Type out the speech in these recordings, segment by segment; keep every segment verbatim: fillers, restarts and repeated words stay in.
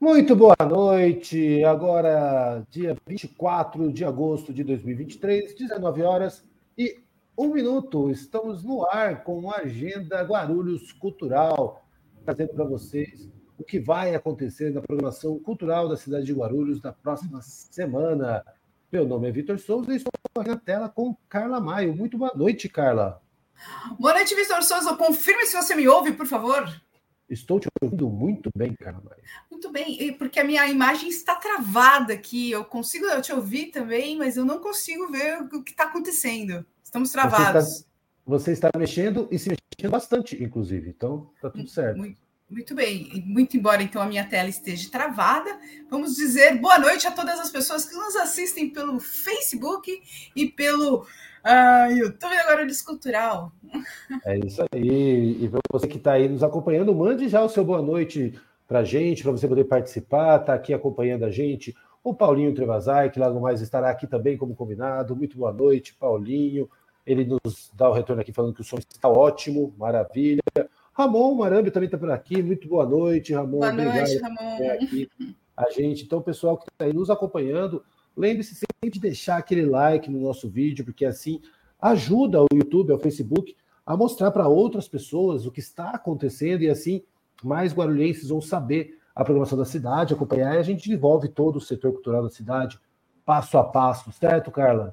Muito boa noite, agora dia vinte e quatro de agosto de dois mil e vinte e três, dezenove horas e um minuto. Estamos no ar com a Agenda Guarulhos Cultural, trazendo para vocês o que vai acontecer na programação cultural da cidade de Guarulhos na próxima semana. Meu nome é Vitor Souza e estou aqui na tela com Carla Maio. Muito boa noite, Carla. Boa noite, Vitor Souza. Confirme se você me ouve, por favor. Estou te ouvindo muito bem, Carla Maio. Muito bem, porque a minha imagem está travada aqui. Eu consigo te ouvir também, mas eu não consigo ver o que está acontecendo. Estamos travados. Você está, você está mexendo e se mexendo bastante, inclusive. Então, está tudo certo. Muito, muito bem. Muito embora, então, a minha tela esteja travada, vamos dizer boa noite a todas as pessoas que nos assistem pelo Facebook e pelo uh, YouTube da Guarulhos Cultural. É isso aí. E para você que está aí nos acompanhando, mande já o seu boa noite para a gente, para você poder participar, está aqui acompanhando a gente. O Paulinho Trevazai, que logo mais estará aqui também como combinado. Muito boa noite, Paulinho. Ele nos dá o retorno aqui falando que o som está ótimo, maravilha. Ramon Marambi também está por aqui. Muito boa noite, Ramon. Boa Obrigado noite, Ramon. por aqui a gente. Então, pessoal que está aí nos acompanhando, lembre-se sempre de deixar aquele like no nosso vídeo, porque assim ajuda o YouTube, o Facebook, a mostrar para outras pessoas o que está acontecendo e assim mais guarulhenses vão saber a programação da cidade, acompanhar, e a gente desenvolve todo o setor cultural da cidade, passo a passo, certo, Carla?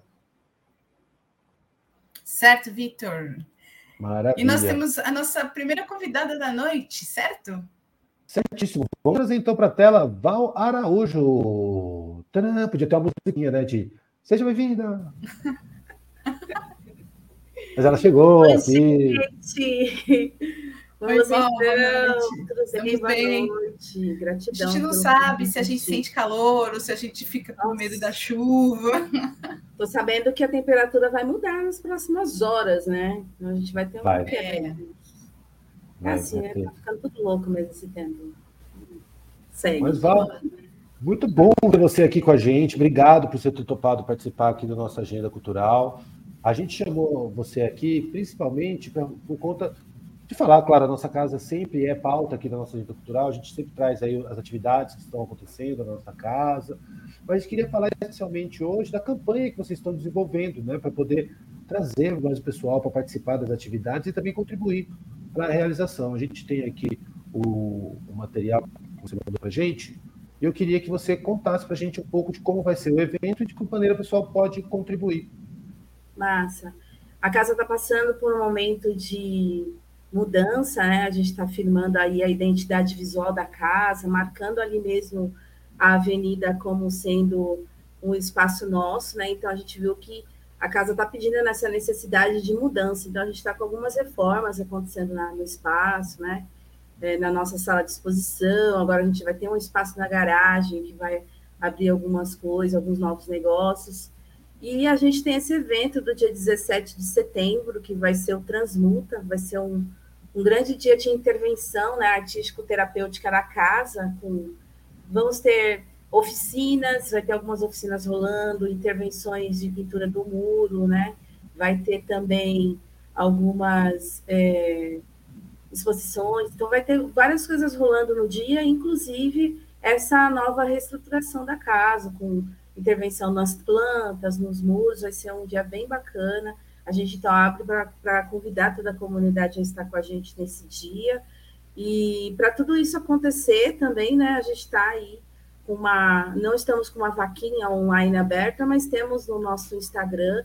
Certo, Vitor. Maravilha. E nós temos a nossa primeira convidada da noite, certo? Certíssimo. Vamos trazer então para a tela Val Araújo. Tcharam, podia ter uma musiquinha, né, de Seja Bem-vinda. Mas ela chegou Oi, aqui. Gente. Como Oi, vocês Val, estão? Tudo bem? Boa bem? noite. Gratidão. A gente não sabe se a gente sente calor ou se a gente fica com Nossa. medo da chuva. Estou sabendo que a temperatura vai mudar nas próximas horas, né? Então a gente vai ter um Vai. é. Vai, assim, vai né? ter. Tá ficando tudo louco mesmo esse tempo. Sério. Mas, Val, muito bom ter você aqui com a gente. Obrigado por você ter topado participar aqui da nossa agenda cultural. A gente chamou você aqui principalmente pra, por conta de falar, claro, a nossa casa sempre é pauta aqui da nossa agenda cultural, a gente sempre traz aí as atividades que estão acontecendo na nossa casa, mas a gente queria falar especialmente hoje da campanha que vocês estão desenvolvendo, né, para poder trazer mais o pessoal para participar das atividades e também contribuir para a realização. A gente tem aqui o, o material que você mandou para a gente, e eu queria que você contasse para a gente um pouco de como vai ser o evento e de que maneira o pessoal pode contribuir. Massa. A casa está passando por um momento de mudança, né? A gente está firmando aí a identidade visual da casa, marcando ali mesmo a avenida como sendo um espaço nosso, né? Então a gente viu que a casa está pedindo essa necessidade de mudança. Então a gente está com algumas reformas acontecendo na, no espaço, né? É, na nossa sala de exposição. Agora a gente vai ter um espaço na garagem que vai abrir algumas coisas, alguns novos negócios. E a gente tem esse evento do dia dezessete de setembro, que vai ser o Transmuta, vai ser um, um grande dia de intervenção, né, artístico-terapêutica na casa. Com, vamos ter oficinas, vai ter algumas oficinas rolando, intervenções de pintura do muro, né? Vai ter também algumas é, exposições. Então, vai ter várias coisas rolando no dia, inclusive essa nova reestruturação da casa, com intervenção nas plantas, nos muros. Vai ser um dia bem bacana. A gente então abre para convidar toda a comunidade a estar com a gente nesse dia. E para tudo isso acontecer também, né, a gente está aí com uma... Não estamos com uma vaquinha online aberta, mas temos no nosso Instagram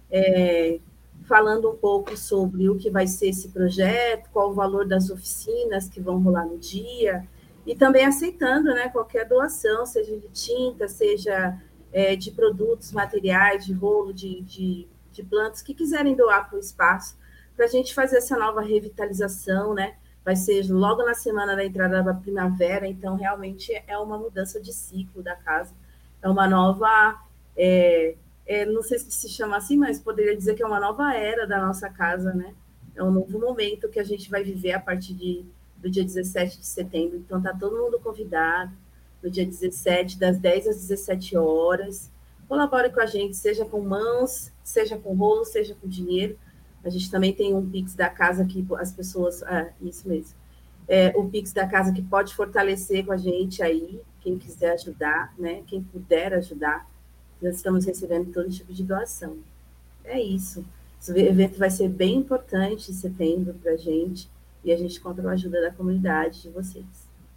é, falando um pouco sobre o que vai ser esse projeto, qual o valor das oficinas que vão rolar no dia, e também aceitando, né, qualquer doação, seja de tinta, seja... É, de produtos, materiais, de rolo, de, de, de plantas, que quiserem doar para o espaço, para a gente fazer essa nova revitalização, né? Vai ser logo na semana da entrada da primavera, então realmente é uma mudança de ciclo da casa, é uma nova, é, é, não sei se se chama assim, mas poderia dizer que é uma nova era da nossa casa, né? É um novo momento que a gente vai viver a partir de, do dia dezessete de setembro, então está todo mundo convidado, no dia dezessete, das dez às dezessete horas. Colabore com a gente, seja com mãos, seja com rolo, seja com dinheiro. A gente também tem um Pix da casa que as pessoas... Ah, isso mesmo. é, o Pix da casa, que pode fortalecer com a gente aí, quem quiser ajudar, né? Quem puder ajudar. Nós estamos recebendo todo tipo de doação. É isso. Esse evento vai ser bem importante em setembro para a gente, e a gente conta com a ajuda da comunidade de vocês.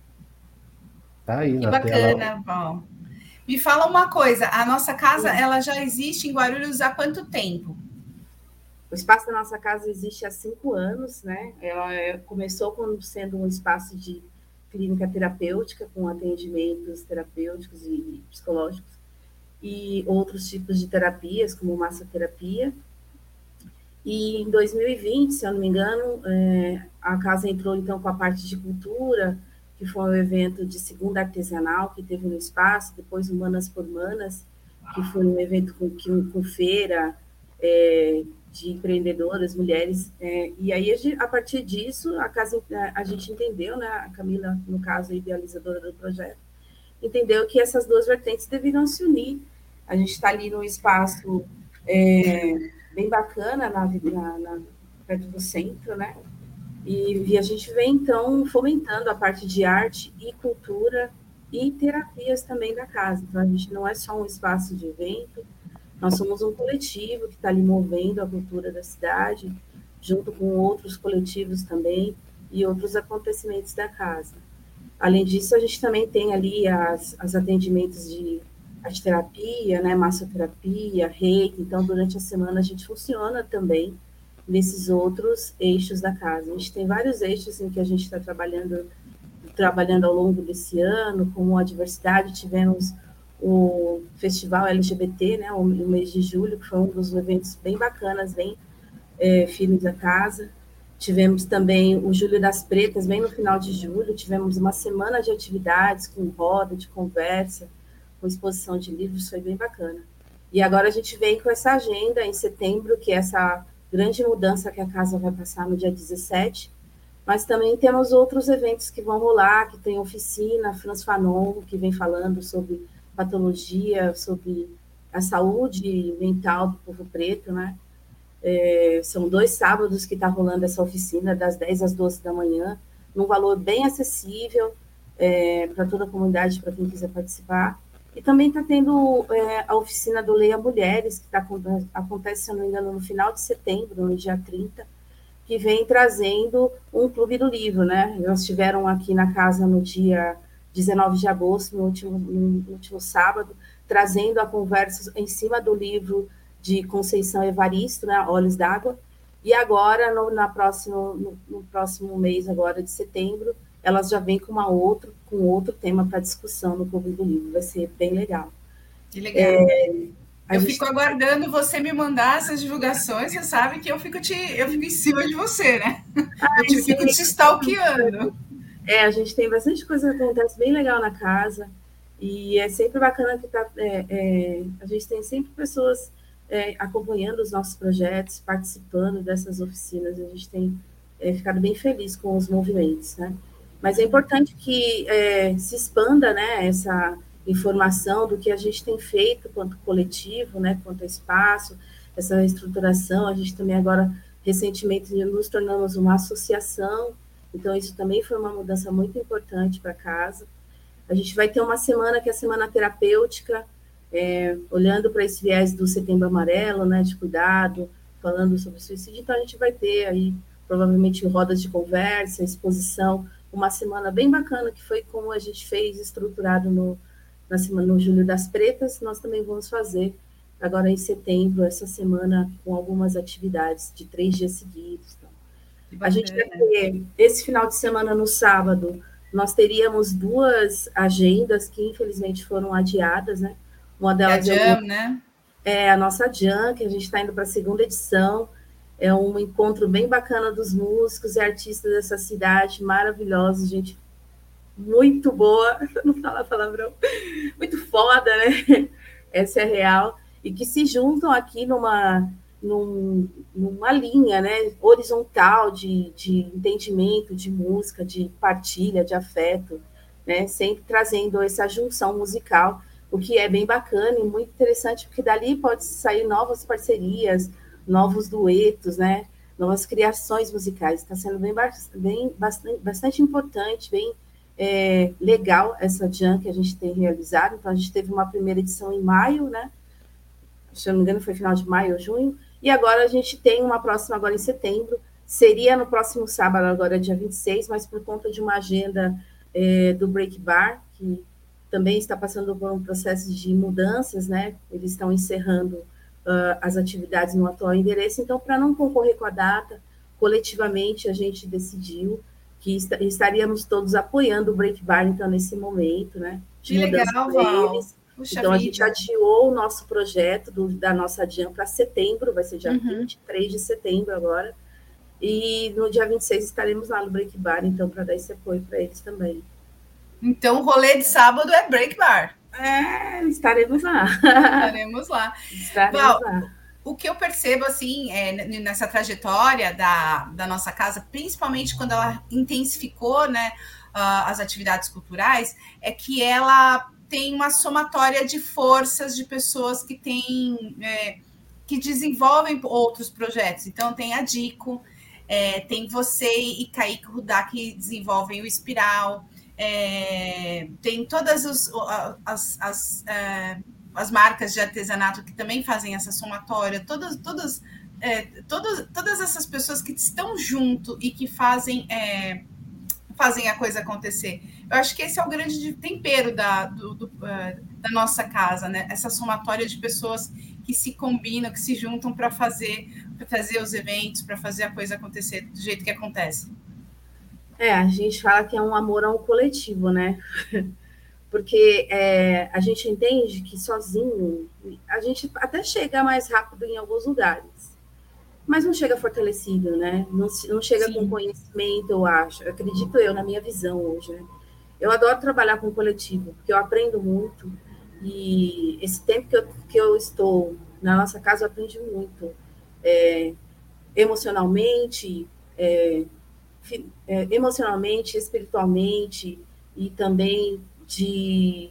Tá aí Que na tela. bacana, bom. Me fala uma coisa, a nossa casa, ela já existe em Guarulhos há quanto tempo? O espaço da nossa casa existe há cinco anos, né? Ela começou como sendo um espaço de clínica terapêutica, com atendimentos terapêuticos e psicológicos, e outros tipos de terapias, como massoterapia. E em dois mil e vinte, se eu não me engano, é, a casa entrou então com a parte de cultura, que foi um evento de segunda artesanal que teve no espaço, depois o Manas por Manas, que foi um evento com, com feira é, de empreendedoras, mulheres, é, e aí a partir disso a casa a gente entendeu, né, a Camila, no caso, a idealizadora do projeto, entendeu que essas duas vertentes deveriam se unir. A gente está ali num espaço é, bem bacana, na, na, na, perto do centro, né? E, e a gente vem, então, fomentando a parte de arte e cultura e terapias também da casa. Então, a gente não é só um espaço de evento, nós somos um coletivo que está ali movendo a cultura da cidade, junto com outros coletivos também e outros acontecimentos da casa. Além disso, a gente também tem ali as, as atendimentos de arte-terapia, né, massoterapia, reiki. Então, durante a semana, a gente funciona também nesses outros eixos da casa. A gente tem vários eixos em que a gente está trabalhando, trabalhando ao longo desse ano, como a diversidade. Tivemos o Festival L G B T, né, o mês de julho, que foi um dos eventos bem bacanas, bem é, firmes da casa. Tivemos também o Julho das Pretas, bem no final de julho, tivemos uma semana de atividades, com roda, de conversa, com exposição de livros, foi bem bacana. E agora a gente vem com essa agenda em setembro, que é essa grande mudança que a casa vai passar no dia dezessete, mas também temos outros eventos que vão rolar, que tem oficina, Franz Fanon, que vem falando sobre patologia, sobre a saúde mental do povo preto, né? É, são dois sábados que está rolando essa oficina, das dez às doze da manhã, num valor bem acessível é, para toda a comunidade, para quem quiser participar. E também está tendo é, a oficina do Leia Mulheres, que tá, acontece, se eu não me engano, no final de setembro, no dia trinta, que vem trazendo um clube do livro, né? Elas estiveram aqui na casa no dia dezenove de agosto, no último, no último sábado, trazendo a conversa em cima do livro de Conceição Evaristo, né, Olhos d'Água, e agora, no, na próximo, no, no próximo mês, agora de setembro, elas já vêm com, uma outro, com outro tema para discussão no Clube do Livro, vai ser bem legal. Que legal. É, eu gente... fico aguardando você me mandar essas divulgações, você sabe que eu fico, te, eu fico em cima de você, né? Ai, eu te, fico te stalkeando. É, a gente tem bastante coisa que acontece bem legal na casa, e é sempre bacana que tá, é, é, a gente tem sempre pessoas É, acompanhando os nossos projetos, participando dessas oficinas, a gente tem é, ficado bem feliz com os movimentos, né? Mas é importante que é, se expanda, né, essa informação do que a gente tem feito quanto coletivo, né, quanto espaço, essa estruturação. A gente também agora, recentemente, nos tornamos uma associação, então isso também foi uma mudança muito importante para a casa. A gente vai ter uma semana que é a Semana Terapêutica, É, olhando para esse viés do Setembro Amarelo, né, de cuidado, falando sobre suicídio. Então, a gente vai ter aí, provavelmente, rodas de conversa, exposição, uma semana bem bacana, que foi como a gente fez, estruturado no, na semana, no Julho das Pretas. Nós também vamos fazer, agora em setembro, essa semana, com algumas atividades de três dias seguidos. Então. A gente vai ter, esse final de semana, no sábado, nós teríamos duas agendas que, infelizmente, foram adiadas, né? Uma delas é a Jam, né? É a nossa Jam, que a gente está indo para a segunda edição. É um encontro bem bacana dos músicos e artistas dessa cidade, maravilhosos, gente muito boa, não falar palavrão, muito foda, né? Essa é real. E que se juntam aqui numa, num, numa linha, né, horizontal de, de entendimento, de música, de partilha, de afeto, né? Sempre trazendo essa junção musical, o que é bem bacana e muito interessante, porque dali pode sair novas parcerias, novos duetos, né? novas criações musicais. Está sendo bem, bem bastante, bastante importante, bem é, legal essa jam que a gente tem realizado. Então, a gente teve uma primeira edição em maio, né? Se eu não me engano, foi final de maio ou junho. E agora a gente tem uma próxima agora em setembro. Seria no próximo sábado, agora dia vinte e seis, mas por conta de uma agenda é, do Break Bar, que também está passando por um processo de mudanças, né? Eles estão encerrando uh, as atividades no atual endereço. Então, para não concorrer com a data, coletivamente a gente decidiu que est estaríamos todos apoiando o Break Bar, então, nesse momento, né? De que legal, Val. Eles. Puxa então, vida. A gente adiou o nosso projeto do, da nossa jam para setembro, vai ser dia uhum. vinte e três de setembro agora. E no dia vinte e seis estaremos lá no Break Bar, então, para dar esse apoio para eles também. Então, o rolê de sábado é Break Bar. É, estaremos lá. Estaremos lá. Estaremos Val, lá. O que eu percebo, assim, é, nessa trajetória da, da nossa casa, principalmente quando ela intensificou, né, uh, as atividades culturais, é que ela tem uma somatória de forças de pessoas que têm, é, que desenvolvem outros projetos. Então, tem a Dico, é, tem você e Kaique Rudá que desenvolvem o Espiral, é, tem todas os, as, as, é, as marcas de artesanato que também fazem essa somatória, todas, todas, é, todas, todas essas pessoas que estão junto e que fazem, é, fazem a coisa acontecer. Eu acho que esse é o grande tempero da, do, do, uh, da nossa casa, né? Essa somatória de pessoas que se combinam, que se juntam para fazer, para fazer os eventos, para fazer a coisa acontecer do jeito que acontece. É, a gente fala que é um amor ao coletivo, né? Porque é, a gente entende que sozinho a gente até chega mais rápido em alguns lugares, mas não chega fortalecido, né? Não, não chega Sim. com conhecimento, eu acho. Acredito eu, na minha visão hoje, né? Eu adoro trabalhar com coletivo, porque eu aprendo muito. E esse tempo que eu, que eu estou na nossa casa, eu aprendi muito. É, emocionalmente, é, é, emocionalmente, espiritualmente, e também de,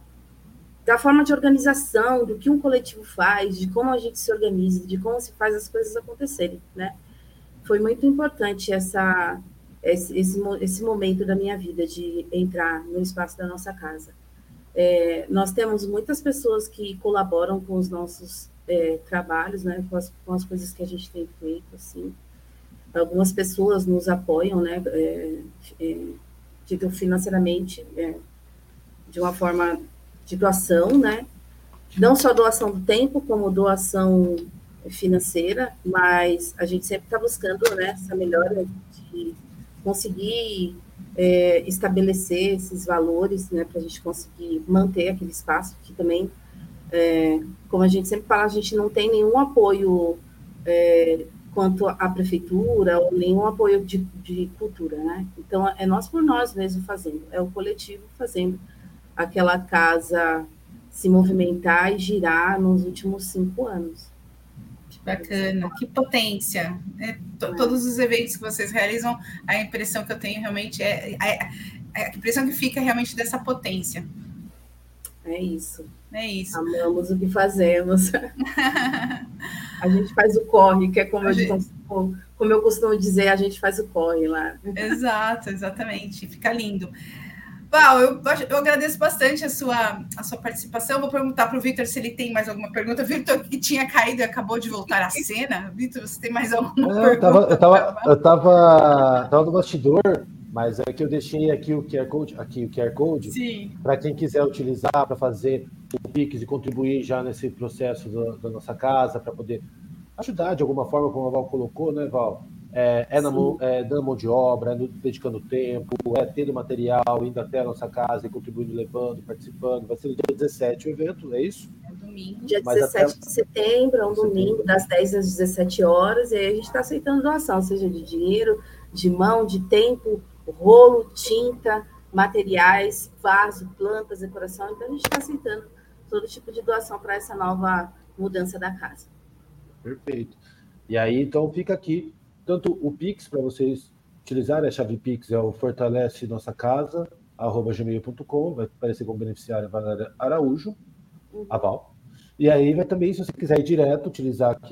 da forma de organização, do que um coletivo faz, de como a gente se organiza, de como se faz as coisas acontecerem, né? Foi muito importante essa, esse, esse, esse momento da minha vida de entrar no espaço da nossa casa. É, nós temos muitas pessoas que colaboram com os nossos é, trabalhos, né, com as, com as coisas que a gente tem feito, assim. Algumas pessoas nos apoiam, né, é, é, digo financeiramente, é, de uma forma de doação, né, não só doação do tempo, como doação financeira, mas a gente sempre está buscando, né, essa melhora de conseguir é, estabelecer esses valores, né, para a gente conseguir manter aquele espaço, que também, é, como a gente sempre fala, a gente não tem nenhum apoio é, quanto à prefeitura, ou nenhum apoio de, de cultura, né? Então, é nós por nós mesmo fazendo, é o coletivo fazendo aquela casa se movimentar e girar nos últimos cinco anos. Que bacana, que potência. É, to, todos os eventos que vocês realizam, a impressão que eu tenho realmente é, é, é a impressão que fica realmente dessa potência. É isso. É isso. Amamos o que fazemos. A gente faz o corre, que é como, gente... eu, como eu costumo dizer, a gente faz o corre lá. Exato, exatamente. Fica lindo. Val, eu, eu agradeço bastante a sua, a sua participação. Vou perguntar para o Vitor se ele tem mais alguma pergunta. Vitor, que tinha caído e acabou de voltar à cena. Vitor, você tem mais alguma Não, pergunta? Eu estava eu tava, tava no bastidor, mas é que eu deixei aqui o Q R Code, aqui o Q R Code para quem quiser utilizar para fazer o Pix e contribuir já nesse processo do, da nossa casa, para poder ajudar de alguma forma, como a Val colocou, né, Val? É, é, na mão, é dando mão de obra, é dedicando tempo, é tendo material, indo até a nossa casa e contribuindo, levando, participando. Vai ser no dia dezessete o evento, é isso? É domingo. Dia dezessete até... de setembro, é um domingo, das dez às dezessete horas, e aí a gente está aceitando doação, seja de dinheiro, de mão, de tempo, rolo, tinta, materiais, vaso, plantas, decoração. Então, a gente está aceitando todo tipo de doação para essa nova mudança da casa. Perfeito. E aí, então, fica aqui tanto o Pix, para vocês utilizarem, a chave Pix é o fortalece nossa casa, arroba gmail ponto com, vai aparecer como beneficiária Valéria Araújo, a Val. E aí vai também, se você quiser ir direto, utilizar aqui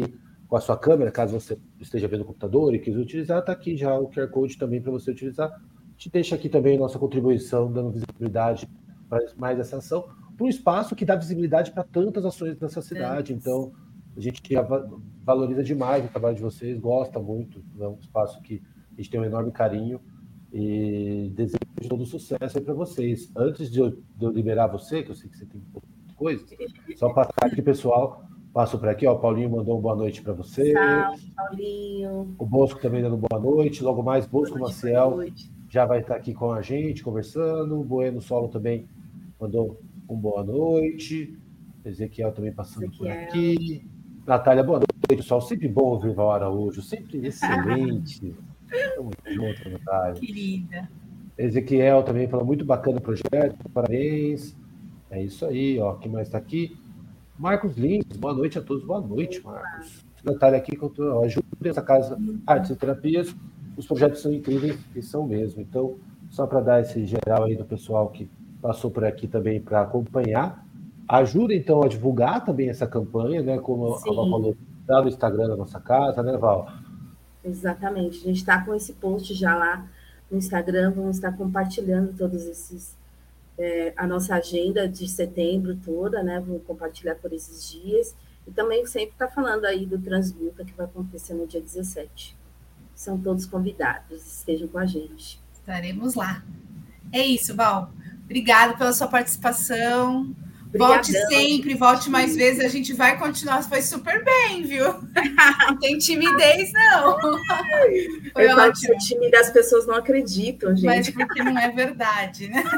com a sua câmera, caso você esteja vendo o computador e quis utilizar, está aqui já o Q R Code também para você utilizar. Te deixa aqui também a nossa contribuição, dando visibilidade para mais essa ação, para um espaço que dá visibilidade para tantas ações nessa cidade. Então, a gente valoriza demais o trabalho de vocês, gosta muito, é um espaço que a gente tem um enorme carinho e desejo todo sucesso aí para vocês. Antes de eu, de eu liberar você, que eu sei que você tem coisa, só passar aqui, pessoal, passo por aqui, ó, o Paulinho mandou uma boa noite para você. Salve, Paulinho. O Bosco também dando boa noite, logo mais, Bosco Maciel já vai estar aqui com a gente, conversando, o Bueno Solo também mandou um boa noite, Ezequiel também passando Ezequiel. Por aqui, Natália, boa noite, pessoal, sempre bom ouvir Val Araújo, sempre excelente, estamos juntos, Natália. Querida. Ezequiel também falou, muito bacana o projeto, parabéns, é isso aí, ó, quem mais está aqui? Marcos Lins, boa noite a todos, boa noite, Marcos. Natália aqui, ajuda essa casa, Artes e Terapias, os projetos são incríveis e são mesmo, então, só para dar esse geral aí do pessoal que passou por aqui também para acompanhar, ajuda então a divulgar também essa campanha, né, como Sim. a Val falou, lá no Instagram da nossa casa, né, Val? Exatamente, a gente está com esse post já lá no Instagram, vamos estar compartilhando todos esses, é, a nossa agenda de setembro toda, né, vamos compartilhar por esses dias, e também sempre está falando aí do Transluta, que vai acontecer no dia dezessete. São todos convidados, estejam com a gente. Estaremos lá. É isso, Val. Obrigada pela sua participação. Obrigadão. Volte sempre, volte mais vezes. A gente vai continuar. Foi super bem, viu? Não tem timidez, não. Foi eu ótimo. O time das pessoas não acreditam, gente. Mas porque não é verdade, né?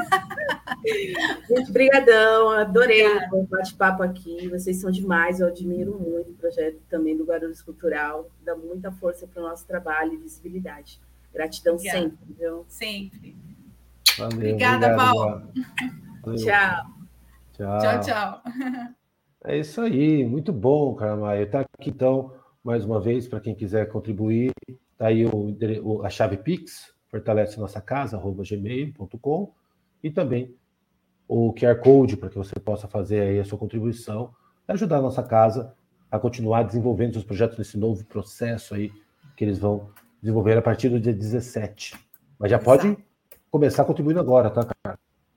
Gente, brigadão. Adorei o bate-papo aqui. Vocês são demais. Eu admiro muito o projeto também do Guarulhos Cultural. Dá muita força para o nosso trabalho e visibilidade. Gratidão Obrigada. Sempre, viu? Sempre. Valeu, Obrigada, Val. Tchau. Tchau. Tchau, tchau. É isso aí, muito bom, Caramaia. Está aqui, então, mais uma vez, para quem quiser contribuir, está aí o, o, a chave Pix, fortalece nossa casa, arroba gmail ponto com, e também o Q R Code, para que você possa fazer aí a sua contribuição, e ajudar a nossa casa a continuar desenvolvendo seus projetos nesse novo processo aí, que eles vão desenvolver a partir do dia dezessete. Mas já Exato. Pode começar contribuindo agora, tá, cara?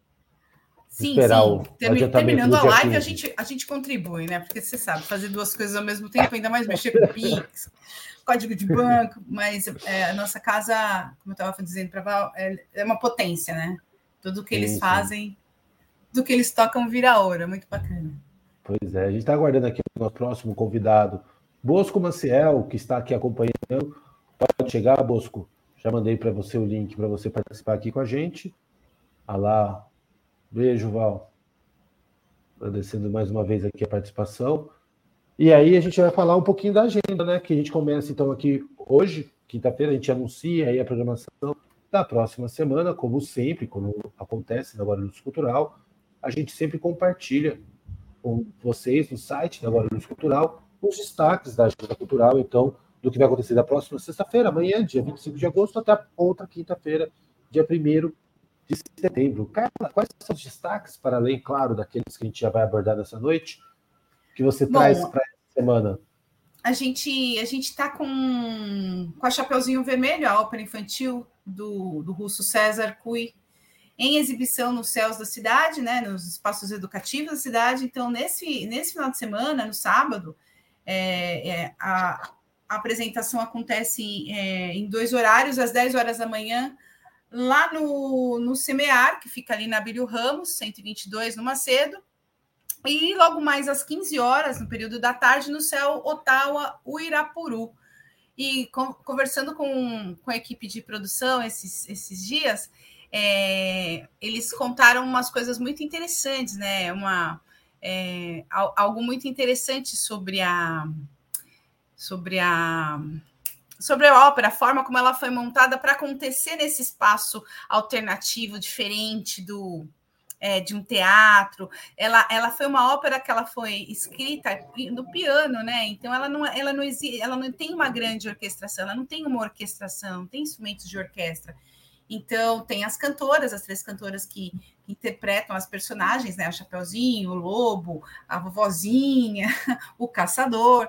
Sim, sim. O, terminando a live, a gente, a gente contribui, né? Porque você sabe, fazer duas coisas ao mesmo tempo, ainda mais mexer com Pix, código de banco, mas é, a nossa casa, como eu estava dizendo para a Val, é, é uma potência, né? Tudo que eles sim, fazem, sim. tudo que eles tocam vira ouro, é muito bacana. Pois é, a gente está aguardando aqui o nosso próximo convidado, Bosco Maciel, que está aqui acompanhando. Pode chegar, Bosco. Já mandei para você o link para você participar aqui com a gente. Ah lá. Beijo, Val. Agradecendo mais uma vez aqui a participação. E aí a gente vai falar um pouquinho da agenda, né? Que a gente começa então aqui hoje, quinta-feira, a gente anuncia aí a programação da próxima semana, como sempre, como acontece na Guarulhos Cultural. A gente sempre compartilha com vocês no site da Guarulhos Cultural os destaques da agenda cultural, então, do que vai acontecer da próxima sexta-feira, amanhã, dia vinte e cinco de agosto, até a outra quinta-feira, dia primeiro de setembro. Carla, quais são os destaques, para além, claro, daqueles que a gente já vai abordar nessa noite, que você Bom, traz para essa semana? A gente a gente está com, com a Chapeuzinho Vermelho, a ópera infantil do, do russo César Cui, em exibição nos céus da cidade, né, nos espaços educativos da cidade. Então, nesse, nesse final de semana, no sábado, é, é, a, a apresentação acontece é, em dois horários, às dez horas da manhã, lá no, no Semear, que fica ali na Abílio Ramos, cento e vinte e dois, no Macedo, e logo mais às quinze horas, no período da tarde, no céu Ottawa, Uirapuru. E com, conversando com, com a equipe de produção esses, esses dias, é, eles contaram umas coisas muito interessantes, né? Uma, é, algo muito interessante sobre a... sobre a sobre a ópera, a forma como ela foi montada para acontecer nesse espaço alternativo, diferente do, é, de um teatro. Ela, ela foi uma ópera que ela foi escrita no piano, né? Então ela não, ela, não existe, ela não tem uma grande orquestração, ela não tem uma orquestração, não tem instrumentos de orquestra. Então tem as cantoras, as três cantoras que, que interpretam as personagens, né? O Chapeuzinho, o Lobo, a vovozinha, o caçador.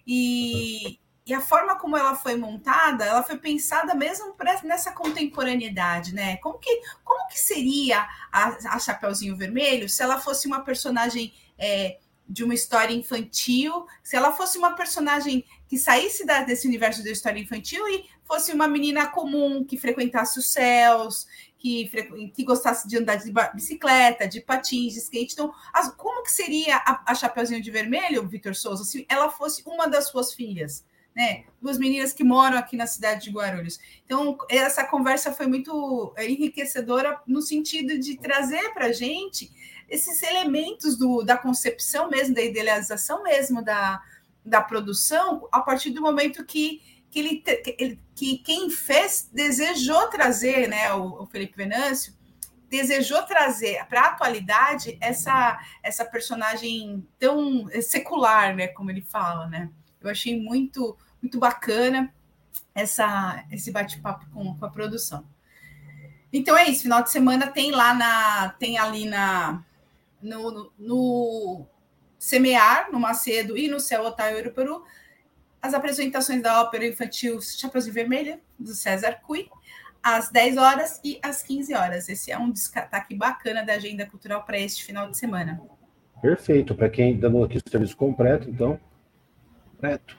E, e a forma como ela foi montada, ela foi pensada mesmo nessa contemporaneidade, né? Como que, como que seria a, a Chapeuzinho Vermelho se ela fosse uma personagem é, de uma história infantil, se ela fosse uma personagem que saísse da, desse universo da história infantil e fosse uma menina comum que frequentasse os céus, que, que gostasse de andar de bicicleta, de patins, de skate. Então, as, como que seria a, a Chapeuzinho de Vermelho, Vitor Souza, se ela fosse uma das suas filhas? Né? Duas meninas que moram aqui na cidade de Guarulhos. Então, essa conversa foi muito enriquecedora no sentido de trazer para a gente esses elementos do, da concepção mesmo, da idealização mesmo da, da produção, a partir do momento que, que, ele, que, ele, que quem fez desejou trazer, né, o, o Felipe Venâncio, desejou trazer para a atualidade essa, essa personagem tão secular, né, como ele fala, né? Eu achei muito, muito bacana essa, esse bate-papo com, com a produção. Então é isso, final de semana tem lá na, tem ali na no, no, no Semear, no Macedo e no Céu Hotel Uruperu, as apresentações da ópera infantil Chapeuzinho Vermelho, do César Cui, às dez horas e às quinze horas. Esse é um destaque bacana da agenda cultural para este final de semana. Perfeito, para quem dando aqui o serviço completo, então, completo.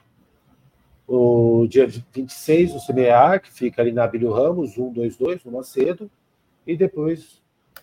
O dia vinte e seis, o Semear, que fica ali na Abílio Ramos, cento e vinte e dois, no Macedo, e depois,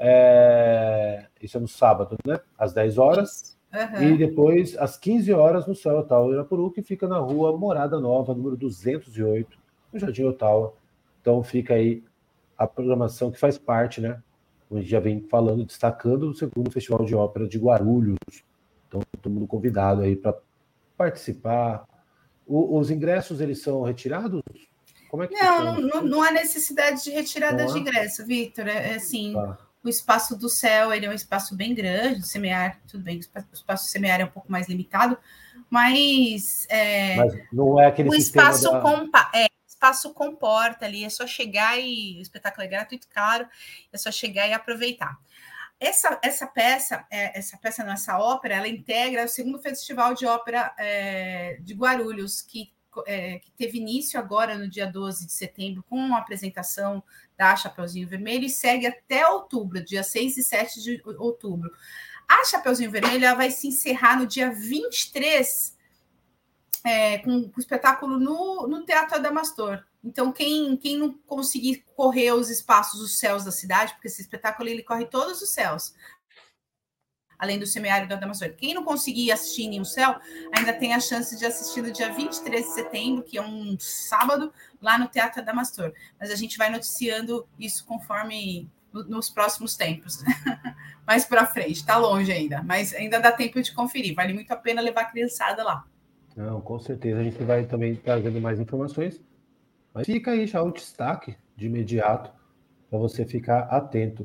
é... isso é no sábado, né? Às dez horas, uhum. E depois, às quinze horas, no Céu Ottawa Irapuru, que fica na rua Morada Nova, número duzentos e oito, no Jardim Ottawa. Então, fica aí a programação que faz parte, né? A gente já vem falando, destacando o segundo Festival de Ópera de Guarulhos. Então, todo mundo convidado aí para participar. O, os ingressos, eles são retirados? Como é que não, não, não há necessidade de retirada de ingresso, Vitor. É assim, tá. O espaço do Céu, ele é um espaço bem grande, o Semear, tudo bem, o espaço do Semear é um pouco mais limitado, mas... É, mas não é aquele o sistema espaço da... compa é, espaço comporta ali, é só chegar e... O espetáculo é gratuito, claro, é só chegar e aproveitar. Essa, essa peça, essa peça, não, essa ópera, ela integra o segundo Festival de Ópera é, de Guarulhos, que, é, que teve início agora no dia doze de setembro, com a apresentação da Chapeuzinho Vermelho, e segue até outubro, dia seis e sete de outubro. A Chapeuzinho Vermelho ela vai se encerrar no dia vinte e três, é, com, com o espetáculo no, no Teatro Adamastor. Então, quem, quem não conseguir correr os espaços, os céus da cidade, porque esse espetáculo ele corre todos os céus, além do Semiário do Adamastor. Quem não conseguir assistir em um céu, ainda tem a chance de assistir no dia vinte e três de setembro, que é um sábado, lá no Teatro Adamastor. Mas a gente vai noticiando isso conforme nos próximos tempos. Mais para frente, está longe ainda, mas ainda dá tempo de conferir. Vale muito a pena levar a criançada lá. Não, com certeza. A gente vai também trazendo mais informações. Mas fica aí já o destaque de imediato para você ficar atento.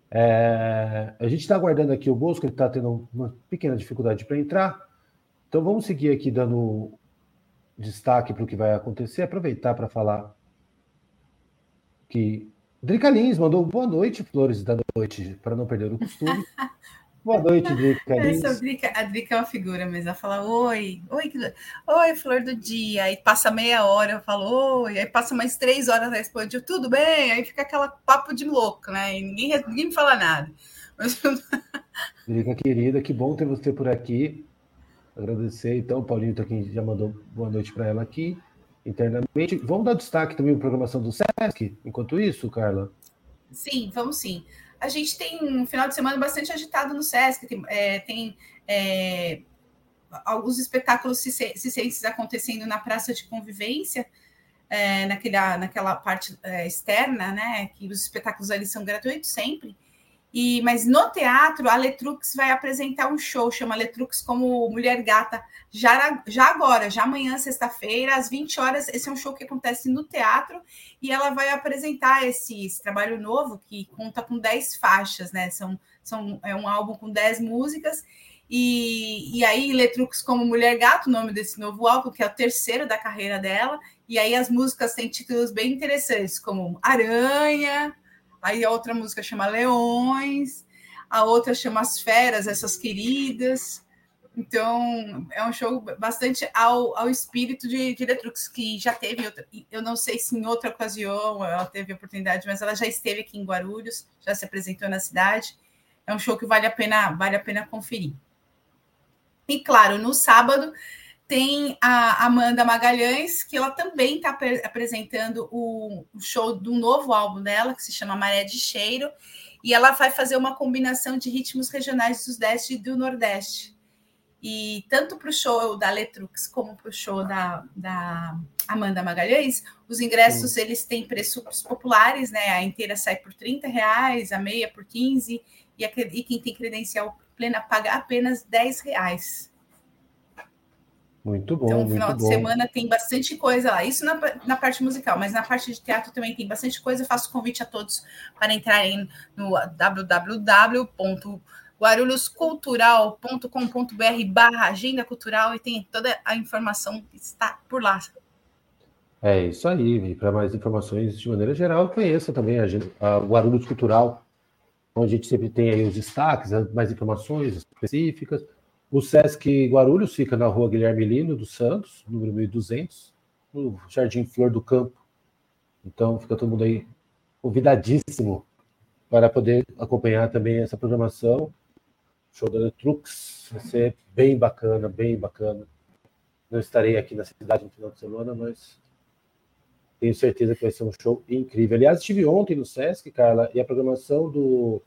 É, a gente está aguardando aqui o Bosco, ele está tendo uma pequena dificuldade para entrar. Então vamos seguir aqui dando destaque para o que vai acontecer. Aproveitar para falar que Drica Lins mandou boa noite, flores da noite, para não perder o costume. Boa noite, Drica Lins. Essa Drica, a Drica é uma figura mesmo. Ela fala, oi, oi, que... oi, flor do dia. Aí passa meia hora, eu falo, oi. Aí passa mais três horas, ela responde, tudo bem? Aí fica aquela papo de louco, né? E ninguém, ninguém me fala nada. Mas... Drica querida, que bom ter você por aqui. Agradecer, então, o Paulinho aqui já mandou boa noite para ela aqui, internamente. Vamos dar destaque também à programação do Sesc, enquanto isso, Carla? Sim, vamos sim. A gente tem um final de semana bastante agitado no Sesc, tem, é, tem é, alguns espetáculos circenses acontecendo na Praça de Convivência, é, naquela, naquela parte é, externa, né, que os espetáculos ali são gratuitos sempre. E, mas no teatro, a Letrux vai apresentar um show, chama Letrux como Mulher Gata, já, já agora, já amanhã, sexta-feira, às vinte horas. Esse é um show que acontece no teatro e ela vai apresentar esse, esse trabalho novo que conta com dez faixas, né? São, são, é um álbum com dez músicas. E, e aí, Letrux como Mulher Gato, o nome desse novo álbum, que é o terceiro da carreira dela. E aí, as músicas têm títulos bem interessantes, como Aranha. Aí a outra música chama Leões, a outra chama As Feras, Essas Queridas. Então, é um show bastante ao, ao espírito de, de Letrux, que já teve, outra, eu não sei se em outra ocasião ela teve oportunidade, mas ela já esteve aqui em Guarulhos, já se apresentou na cidade. É um show que vale a pena, vale a pena conferir. E, claro, no sábado tem a Amanda Magalhães, que ela também está apresentando o, o show do novo álbum dela, que se chama Maré de Cheiro, e ela vai fazer uma combinação de ritmos regionais do Sudeste e do Nordeste. E tanto para o show da Letrux como para o show da, da Amanda Magalhães, os ingressos Sim. eles têm preços populares, né? A inteira sai por trinta reais, a meia por quinze, e, a, e quem tem credencial plena paga apenas dez reais. Muito bom, então, no muito final bom. de semana tem bastante coisa lá. Isso na, na parte musical, mas na parte de teatro também tem bastante coisa. Eu faço convite a todos para entrarem no w w w ponto guarulhos cultural ponto com ponto b r barra agenda cultural e tem toda a informação que está por lá. É isso aí. E para mais informações de maneira geral, conheça também a, a Guarulhos Cultural, onde a gente sempre tem aí os destaques, mais informações específicas. O Sesc Guarulhos fica na rua Guilherme Lino dos Santos, número mil e duzentos, no Jardim Flor do Campo. Então, fica todo mundo aí convidadíssimo para poder acompanhar também essa programação. Show da Letrux, vai ser bem bacana, bem bacana. Não estarei aqui na cidade no final de semana, mas tenho certeza que vai ser um show incrível. Aliás, estive ontem no Sesc, Carla, e a programação do,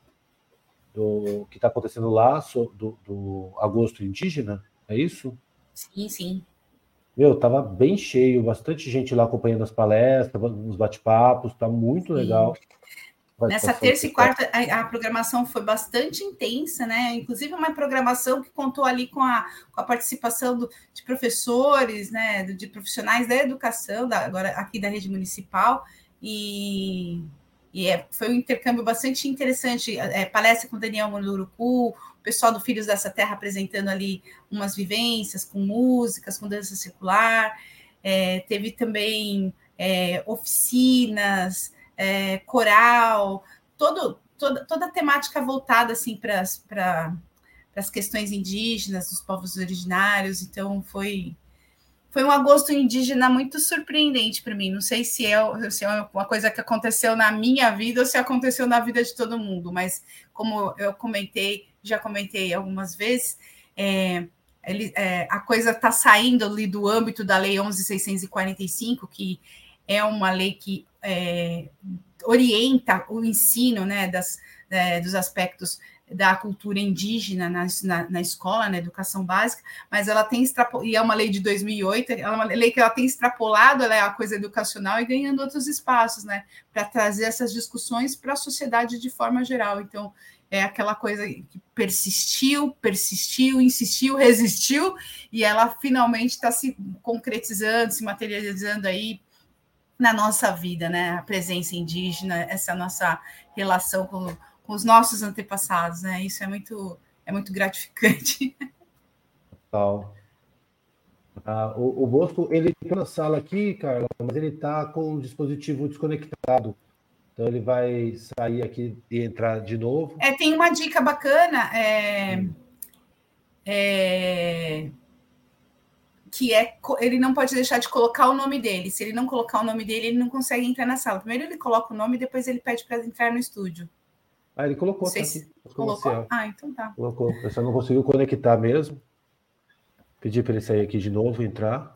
do que está acontecendo lá, do, do Agosto Indígena, é isso? Sim, sim. Meu, tava bem cheio, bastante gente lá acompanhando as palestras, os bate-papos, tá muito sim. legal. Nessa terça e quarta, a, a programação foi bastante intensa, né? Inclusive uma programação que contou ali com a, com a participação do, de professores, né? De profissionais da educação, da, agora aqui da rede municipal, e, e é, foi um intercâmbio bastante interessante. É, palestra com o Daniel Munduruku, o pessoal do Filhos dessa Terra apresentando ali umas vivências com músicas, com dança circular. É, teve também é, oficinas. É, coral, todo, toda, toda a temática voltada assim, para as questões indígenas, dos povos originários. Então, foi, foi um agosto indígena muito surpreendente para mim. Não sei se é, se é uma coisa que aconteceu na minha vida ou se aconteceu na vida de todo mundo, mas como eu comentei, já comentei algumas vezes, é, ele, é, a coisa está saindo ali do âmbito da Lei onze mil seiscentos e quarenta e cinco, que é uma lei que é, orienta o ensino, né, das, é, dos aspectos da cultura indígena na, na, na escola, na educação básica, mas ela tem extrapolado, e é uma lei de dois mil e oito, é uma lei que ela tem extrapolado, ela é a coisa educacional e ganhando outros espaços, né, para trazer essas discussões para a sociedade de forma geral. Então, é aquela coisa que persistiu, persistiu, insistiu, resistiu, e ela finalmente está se concretizando, se materializando aí na nossa vida, né? A presença indígena, essa nossa relação com, com os nossos antepassados, né? Isso é muito, é muito gratificante. Total. Ah, o, o Bosco, ele está na sala aqui, Carla, mas ele está com o dispositivo desconectado. Então ele vai sair aqui e entrar de novo. É, tem uma dica bacana, é, hum. é, que é, ele não pode deixar de colocar o nome dele. Se ele não colocar o nome dele, ele não consegue entrar na sala. Primeiro ele coloca o nome, depois ele pede para entrar no estúdio. Ah, ele colocou, tá aqui. Colocou? Você, ah, então tá. Colocou. Eu só não conseguiu conectar mesmo. Pedi para ele sair aqui de novo, entrar.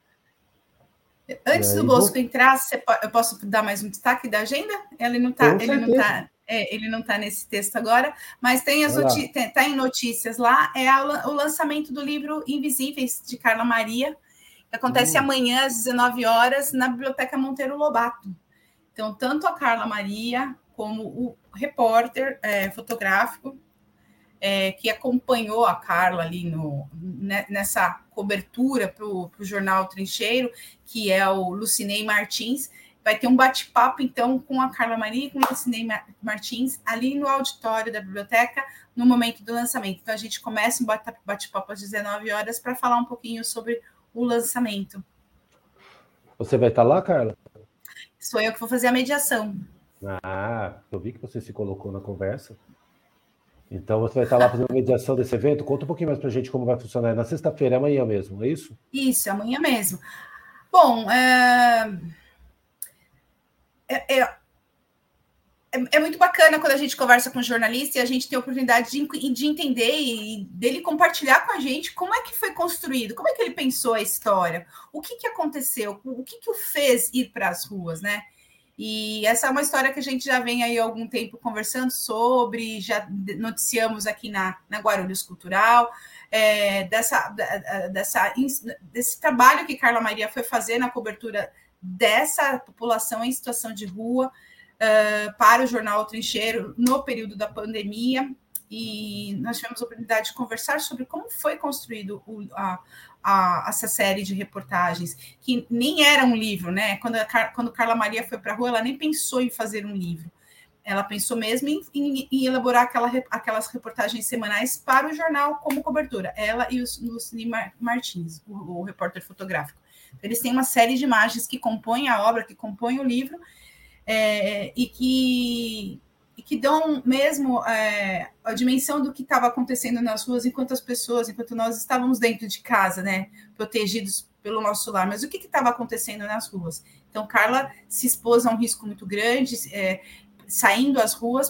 Antes do Bosco vou... entrar, eu posso dar mais um destaque da agenda? Ele não está, ele não tá, é, ele não tá nesse texto agora, mas tem as notícias, tá em notícias lá, é a, o lançamento do livro Invisíveis, de Carla Maria, que acontece hum. amanhã às dezenove horas na Biblioteca Monteiro Lobato. Então, tanto a Carla Maria como o repórter é, fotográfico É, que acompanhou a Carla ali no, né, nessa cobertura para o jornal Trincheiro, que é o Lucinei Martins. Vai ter um bate-papo, então, com a Carla Maria e com o Lucinei Martins, ali no auditório da biblioteca, no momento do lançamento. Então, a gente começa um bate-papo às dezenove horas para falar um pouquinho sobre o lançamento. Você vai estar lá, Carla? Sou eu que vou fazer a mediação. Ah, eu vi que você se colocou na conversa. Então, você vai estar lá fazendo a mediação desse evento. Conta um pouquinho mais para a gente como vai funcionar. É na sexta-feira, é amanhã mesmo, é isso? Isso, amanhã mesmo. Bom, é... É, é, é muito bacana quando a gente conversa com o jornalista e a gente tem a oportunidade de, de entender e dele compartilhar com a gente como é que foi construído, como é que ele pensou a história, o que, que aconteceu, o que, que o fez ir para as ruas, né? E essa é uma história que a gente já vem aí há algum tempo conversando sobre, já noticiamos aqui na, na Guarulhos Cultural, é, dessa, dessa, desse trabalho que Carla Maria foi fazer na cobertura dessa população em situação de rua uh, para o jornal Trincheiro no período da pandemia, e nós tivemos a oportunidade de conversar sobre como foi construído o, a, a, essa série de reportagens, que nem era um livro, né? Quando, a, quando Carla Maria foi para a rua, ela nem pensou em fazer um livro, ela pensou mesmo em, em, em elaborar aquela, aquelas reportagens semanais para o jornal como cobertura, ela e o Lucini Martins, o, o repórter fotográfico. Eles têm uma série de imagens que compõem a obra, que compõem o livro, é, e, que, e que dão mesmo é, a dimensão do que estava acontecendo nas ruas enquanto as pessoas, enquanto nós estávamos dentro de casa, né, protegidos pelo nosso lar. Mas o que estava acontecendo nas ruas? Então, Carla se expôs a um risco muito grande, é, saindo às ruas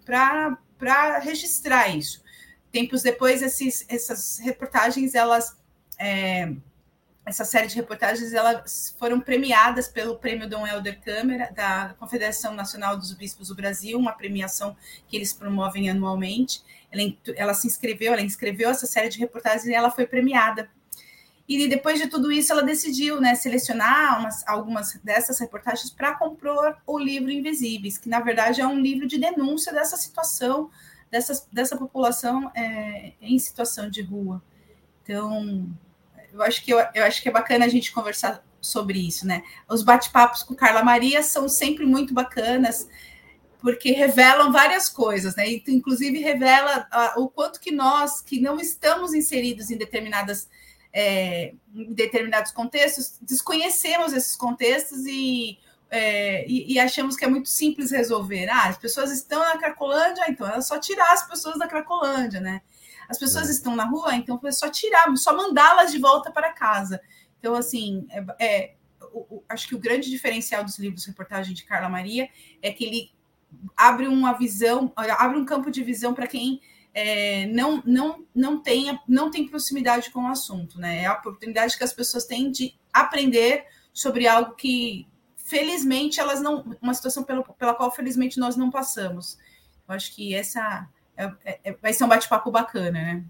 para registrar isso. Tempos depois, esses, essas reportagens, elas... É, essa série de reportagens, elas foram premiadas pelo Prêmio Dom Helder Câmara, da Confederação Nacional dos Bispos do Brasil, uma premiação que eles promovem anualmente. Ela, ela se inscreveu, ela inscreveu essa série de reportagens e ela foi premiada. E depois de tudo isso, ela decidiu, né, selecionar umas, algumas dessas reportagens para compor o livro Invisíveis, que, na verdade, é um livro de denúncia dessa situação, dessa, dessa população é, em situação de rua. Então... Eu acho, que eu, eu acho que é bacana a gente conversar sobre isso, né? Os bate-papos com Carla Maria são sempre muito bacanas, porque revelam várias coisas, né? E, inclusive, revela uh, o quanto que nós, que não estamos inseridos em, determinadas, é, em determinados contextos, desconhecemos esses contextos e, é, e, e achamos que é muito simples resolver. Ah, as pessoas estão na Cracolândia, então é só tirar as pessoas da Cracolândia, né? As pessoas é. estão na rua, então é só tirar, só mandá-las de volta para casa. Então, assim, é, é, o, o, acho que o grande diferencial dos livros reportagem de Carla Maria é que ele abre uma visão, abre um campo de visão para quem é, não, não, não, tem, não tem proximidade com o assunto, né? É a oportunidade que as pessoas têm de aprender sobre algo que, felizmente, elas não. Uma situação pela, pela qual, felizmente, nós não passamos. Eu acho que essa. É, é, vai ser um bate-papo bacana, né?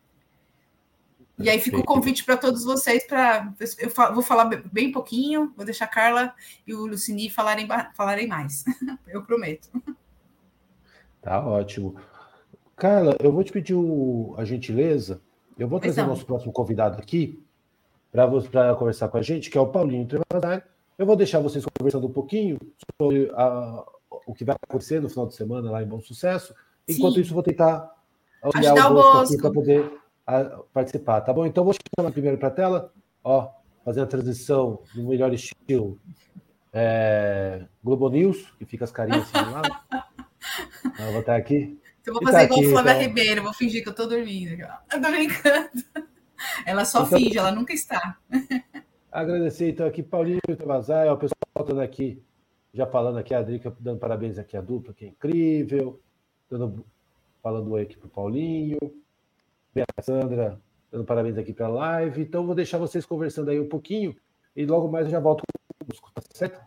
E aí fica o convite para todos vocês, para eu vou falar bem pouquinho, vou deixar a Carla e o Lucini falarem, falarem mais, eu prometo. Tá ótimo. Carla, eu vou te pedir o, a gentileza, eu vou trazer o nosso próximo convidado aqui para conversar com a gente, que é o Paulinho Travasari. Eu vou deixar vocês conversando um pouquinho sobre a, o que vai acontecer no final de semana lá em Bom Sucesso. Enquanto Sim. isso, vou tentar olhar o Bosco aqui para poder a, participar, tá bom? Então, vou chamar primeiro para a tela, ó, fazendo a transição no melhor estilo é, Globo News, que fica as carinhas assim lá. Eu vou estar aqui. Eu vou fazer tá igual aqui, Flávia então... Ribeiro, vou fingir que eu estou dormindo. Eu tô brincando. Ela só então, finge, ela nunca está. Agradecer, então, aqui, Paulinho Travasari, o pessoal dando aqui, já falando aqui, a Drica dando parabéns aqui à dupla, que é incrível. Dando, falando oi aqui para o Paulinho, a Sandra dando parabéns aqui para a live. Então, vou deixar vocês conversando aí um pouquinho e logo mais eu já volto com o Bosco, tá certo?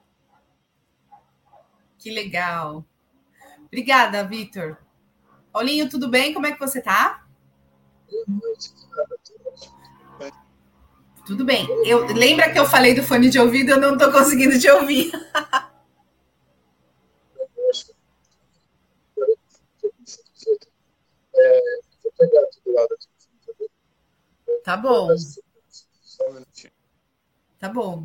Que legal. Obrigada, Vitor. Paulinho, tudo bem? Como é que você está? Tudo bem. Eu, lembra que eu falei do fone de ouvido? Eu não estou conseguindo te ouvir. É, vou pegar aqui do lado aqui. Tá bom. Só um minutinho. Tá bom.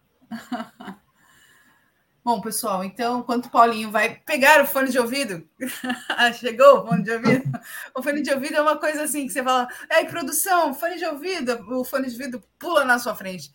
Bom, pessoal, então, enquanto o Paulinho vai pegar o fone de ouvido, chegou o fone de ouvido? O fone de ouvido é uma coisa assim, que você fala, ei, produção, fone de ouvido, o fone de ouvido pula na sua frente.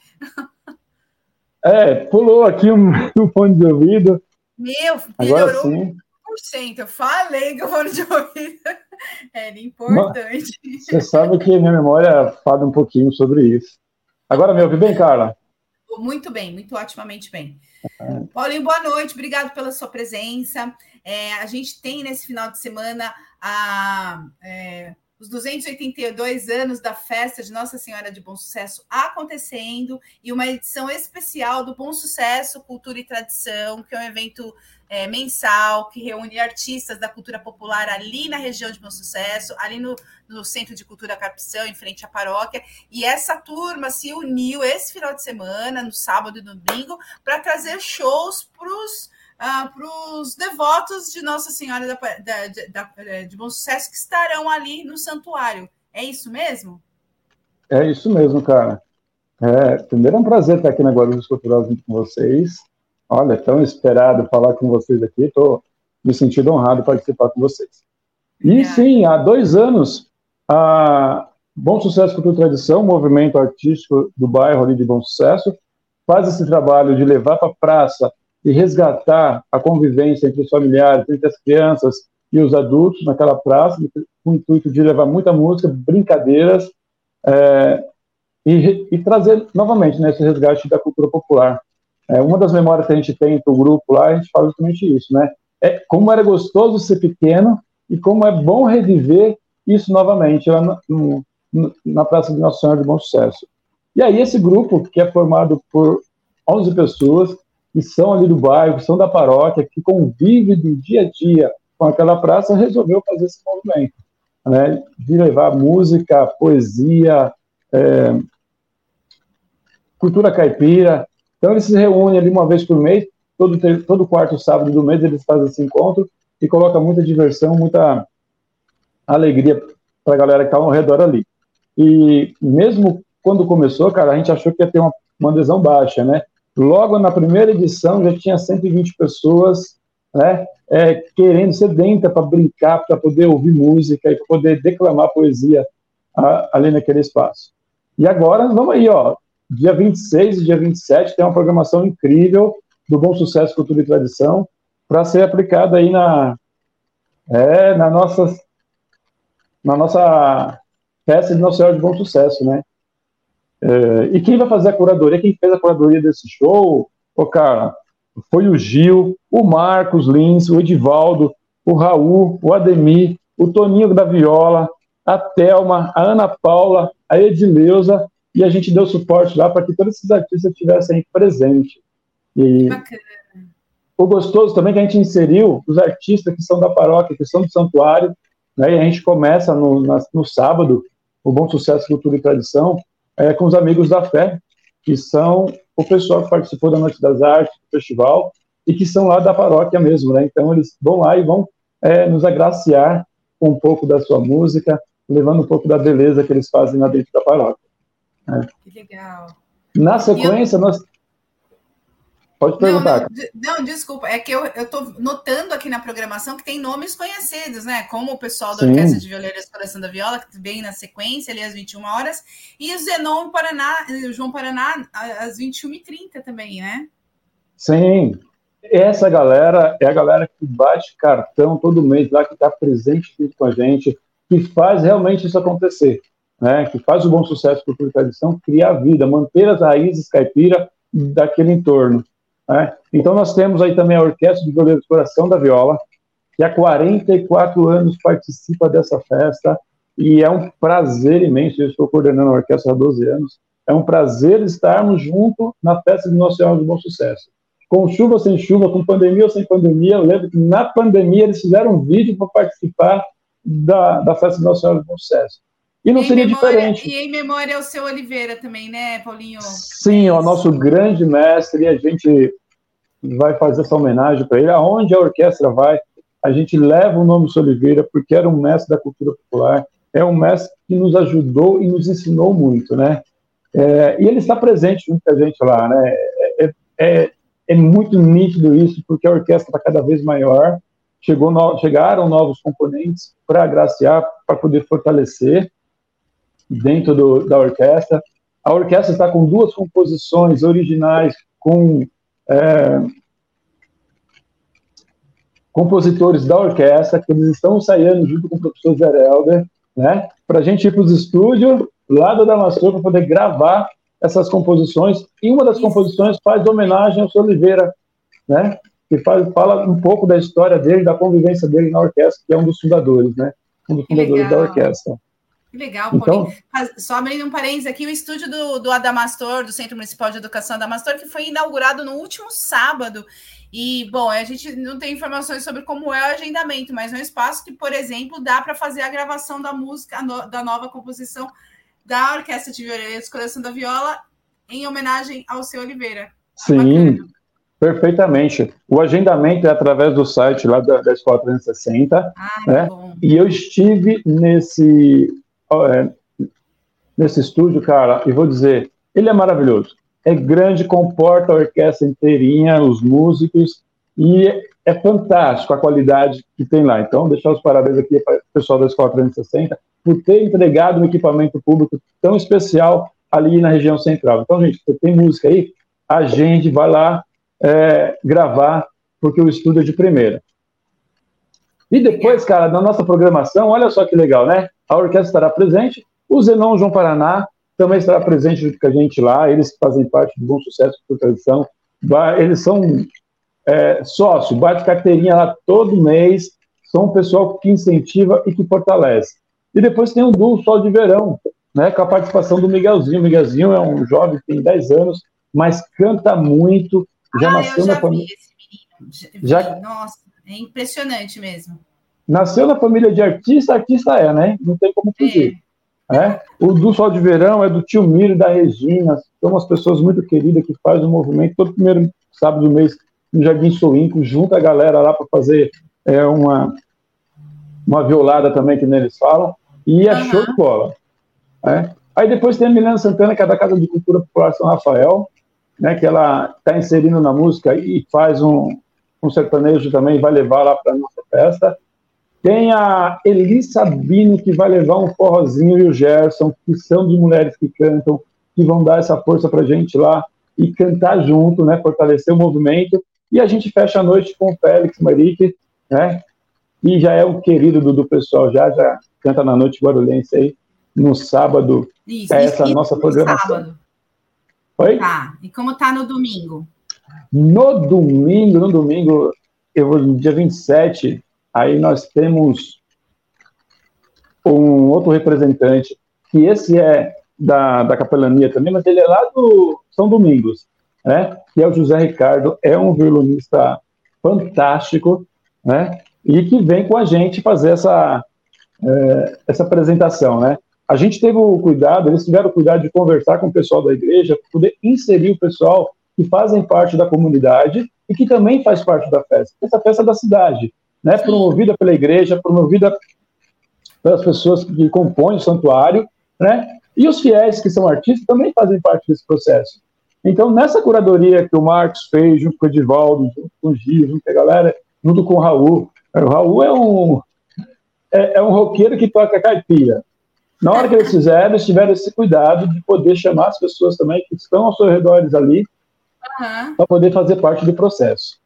É, pulou aqui um, um fone de ouvido. Meu, melhorou cem por cento. Eu falei que o fone de ouvido Era importante. Você sabe que minha memória fala um pouquinho sobre isso. Agora me ouve bem, Carla? Muito bem, muito otimamente bem. É. Paulinho, boa noite, obrigado pela sua presença. É, a gente tem nesse final de semana a, é, os duzentos e oitenta e dois anos da festa de Nossa Senhora de Bom Sucesso acontecendo e uma edição especial do Bom Sucesso, Cultura e Tradição, que é um evento é, mensal que reúne artistas da cultura popular ali na região de Bom Sucesso, ali no, no Centro de Cultura Carpição, em frente à paróquia. E essa turma se uniu esse final de semana, no sábado e no domingo, para trazer shows para os Uh, para os devotos de Nossa Senhora da, da, da, de Bom Sucesso que estarão ali no santuário. É isso mesmo? É isso mesmo, cara. É, primeiro é um prazer estar aqui na Guarulhos Cultural junto com vocês. Olha, tão esperado falar com vocês aqui. Estou me sentindo honrado de participar com vocês. E é. sim, há dois anos, a Bom Sucesso Cultura e Tradição, um movimento artístico do bairro ali de Bom Sucesso, faz esse trabalho de levar para a praça e resgatar a convivência entre os familiares, entre as crianças e os adultos naquela praça, com o intuito de levar muita música, brincadeiras, é, e, e trazer novamente né, esse resgate da cultura popular. É, uma das memórias que a gente tem do grupo lá, a gente fala justamente isso, né? É como era gostoso ser pequeno e como é bom reviver isso novamente lá na, no, na Praça de Nossa Senhora de Bom Sucesso. E aí esse grupo, que é formado por onze pessoas, que são ali do bairro, que são da paróquia, que convivem do dia a dia com aquela praça, resolveu fazer esse movimento, né, de levar música, poesia, é, cultura caipira. Então eles se reúnem ali uma vez por mês, todo, todo quarto sábado do mês eles fazem esse encontro e colocam muita diversão, muita alegria para a galera que está ao redor ali. E mesmo quando começou, cara, a gente achou que ia ter uma, uma adesão baixa, né? Logo na primeira edição já tinha cento e vinte pessoas, né, é, querendo sedenta para brincar, para poder ouvir música e para poder declamar poesia a, ali naquele espaço. E agora, vamos aí, ó, dia vinte e seis e dia vinte e sete tem uma programação incrível do Bom Sucesso, Cultura e Tradição para ser aplicada aí na, é, na, nossa, na nossa festa de Nossa Senhora de Bom Sucesso, né? É, e quem vai fazer a curadoria, quem fez a curadoria desse show, oh, cara, foi o Gil, o Marcos Lins, o Edivaldo, o Raul, o Ademir, o Toninho da Viola, a Thelma, a Ana Paula, a Edileuza, e a gente deu suporte lá para que todos esses artistas estivessem presentes. E bacana. O gostoso também é que a gente inseriu os artistas que são da paróquia, que são do santuário, né, e a gente começa no, na, no sábado, o Bom Sucesso, Cultura e Tradição, É, com os Amigos da Fé, que são o pessoal que participou da Noite das Artes, do festival, e que são lá da paróquia mesmo, né? Então eles vão lá e vão é, nos agraciar com um pouco da sua música, levando um pouco da beleza que eles fazem lá dentro da paróquia. Né? Que legal. Na sequência, eu... nós... Pode perguntar. Não, não, desculpa, é que eu estou notando aqui na programação que tem nomes conhecidos, né? Como o pessoal da Sim. Orquestra de Violeiras Coração da Viola, que vem na sequência, ali às vinte e uma horas, e o Zenon Paraná, o João Paraná, às vinte e uma e trinta também, né? Sim. Essa galera é a galera que bate cartão todo mês lá, que está presente junto com a gente, que faz realmente isso acontecer, né? Que faz o Bom Sucesso Cultura e Tradição criar vida, manter as raízes caipira daquele entorno. É. Então nós temos aí também a Orquestra de Violeiras Coração da Viola, que há quarenta e quatro anos participa dessa festa, e é um prazer imenso, eu estou coordenando a orquestra há doze anos, é um prazer estarmos juntos na festa de Nossa Senhora de Bom Sucesso. Com chuva ou sem chuva, com pandemia ou sem pandemia, eu lembro que na pandemia eles fizeram um vídeo para participar da, da festa de Nossa Senhora de Bom Sucesso. E não e seria memória, diferente. E em memória ao seu Oliveira também, né, Paulinho? Sim, é o nosso grande mestre, e a gente vai fazer essa homenagem para ele. Aonde a orquestra vai, a gente leva o nome do seu Oliveira, porque era um mestre da cultura popular, é um mestre que nos ajudou e nos ensinou muito, né? É, e ele está presente junto com a gente lá, né? É, é, é muito nítido isso, porque a orquestra está cada vez maior, chegou no, chegaram novos componentes para agraciar, para poder fortalecer dentro do, da orquestra. A orquestra está com duas composições originais, com, é, compositores da orquestra, que eles estão ensaiando junto com o professor Zé Helder, né, para a gente ir para os estúdios lá do Adamastor para poder gravar essas composições, e uma das Isso. composições faz homenagem ao seu Oliveira, né, que faz, fala um pouco da história dele, da convivência dele na orquestra, que é um dos fundadores, né, um dos fundadores da orquestra. Que legal, Paulinho. Então, só abrindo um parênteses aqui, o estúdio do, do Adamastor, do Centro Municipal de Educação Adamastor, que foi inaugurado no último sábado. E, bom, a gente não tem informações sobre como é o agendamento, mas é um espaço que, por exemplo, dá para fazer a gravação da música, da nova composição da Orquestra de Violino e Coleção da Viola, em homenagem ao seu Oliveira. Sim, bacana. Perfeitamente. O agendamento é através do site lá da, da Escola trezentos e sessenta, ah, né? E eu estive nesse... É, nesse estúdio, cara, e vou dizer, ele é maravilhoso, é grande, comporta a orquestra inteirinha, os músicos, e é, é fantástico a qualidade que tem lá. Então, deixar os parabéns aqui para o pessoal da Escola trezentos e sessenta por ter entregado um equipamento público tão especial ali na região central. Então, gente, você tem música aí, a gente vai lá é, gravar, porque o estúdio é de primeira. E depois, cara, na nossa programação, olha só que legal, né? A orquestra estará presente, o Zenon João Paraná também estará presente junto com a gente lá, eles fazem parte do Bom Sucesso por Tradição, eles são é, sócios, bate carteirinha lá todo mês, são um pessoal que incentiva e que fortalece. E depois tem o Duo Sol de Verão, né, com a participação do Miguelzinho. O Miguelzinho é um jovem que tem dez anos, mas canta muito, já ah, nasceu eu já na família. Esse menino. Já... Nossa, é impressionante mesmo. Nasceu na família de artista, artista é, né? Não tem como fugir. É. É? O do Sol de Verão é do tio Miro e da Regina, são umas pessoas muito queridas que fazem um movimento todo primeiro sábado do mês no Jardim Soinco, junta a galera lá para fazer é, uma, uma violada também, que neles falam, e é uhum. show de bola. É? Aí depois tem a Milena Santana, que é da Casa de Cultura Popular São Rafael, né, que ela está inserindo na música e faz um, um sertanejo também, vai levar lá para a nossa festa. Tem a Eli Sabino, que vai levar um forrozinho, e o Gerson, que são de mulheres que cantam, que vão dar essa força pra gente lá e cantar junto, né, fortalecer o movimento. E a gente fecha a noite com o Félix Marique, né, que já é um querido do, do pessoal, já, já canta na Noite Guarulhense aí, no sábado. Isso, é essa isso, nossa programação. Sábado. Oi? Tá, e como tá no domingo? No domingo, no domingo, eu vou no dia vinte e sete... Aí nós temos um outro representante, que esse é da, da capelania também, mas ele é lá do São Domingos, né? Que é o José Ricardo, é um violonista fantástico, né? E que vem com a gente fazer essa, é, essa apresentação, né? A gente teve o cuidado, eles tiveram o cuidado de conversar com o pessoal da igreja, para poder inserir o pessoal que fazem parte da comunidade e que também faz parte da festa. Essa festa é da cidade, né, promovida pela igreja, promovida pelas pessoas que compõem o santuário, né, e os fiéis que são artistas também fazem parte desse processo. Então, nessa curadoria que o Marcos fez, junto com o Edivaldo, junto com o Gil, junto com a galera, junto com o Raul, o Raul é um, é, é um roqueiro que toca caipira. Na hora que eles fizeram, eles tiveram esse cuidado de poder chamar as pessoas também que estão ao seu redor ali, uhum. para poder fazer parte do processo.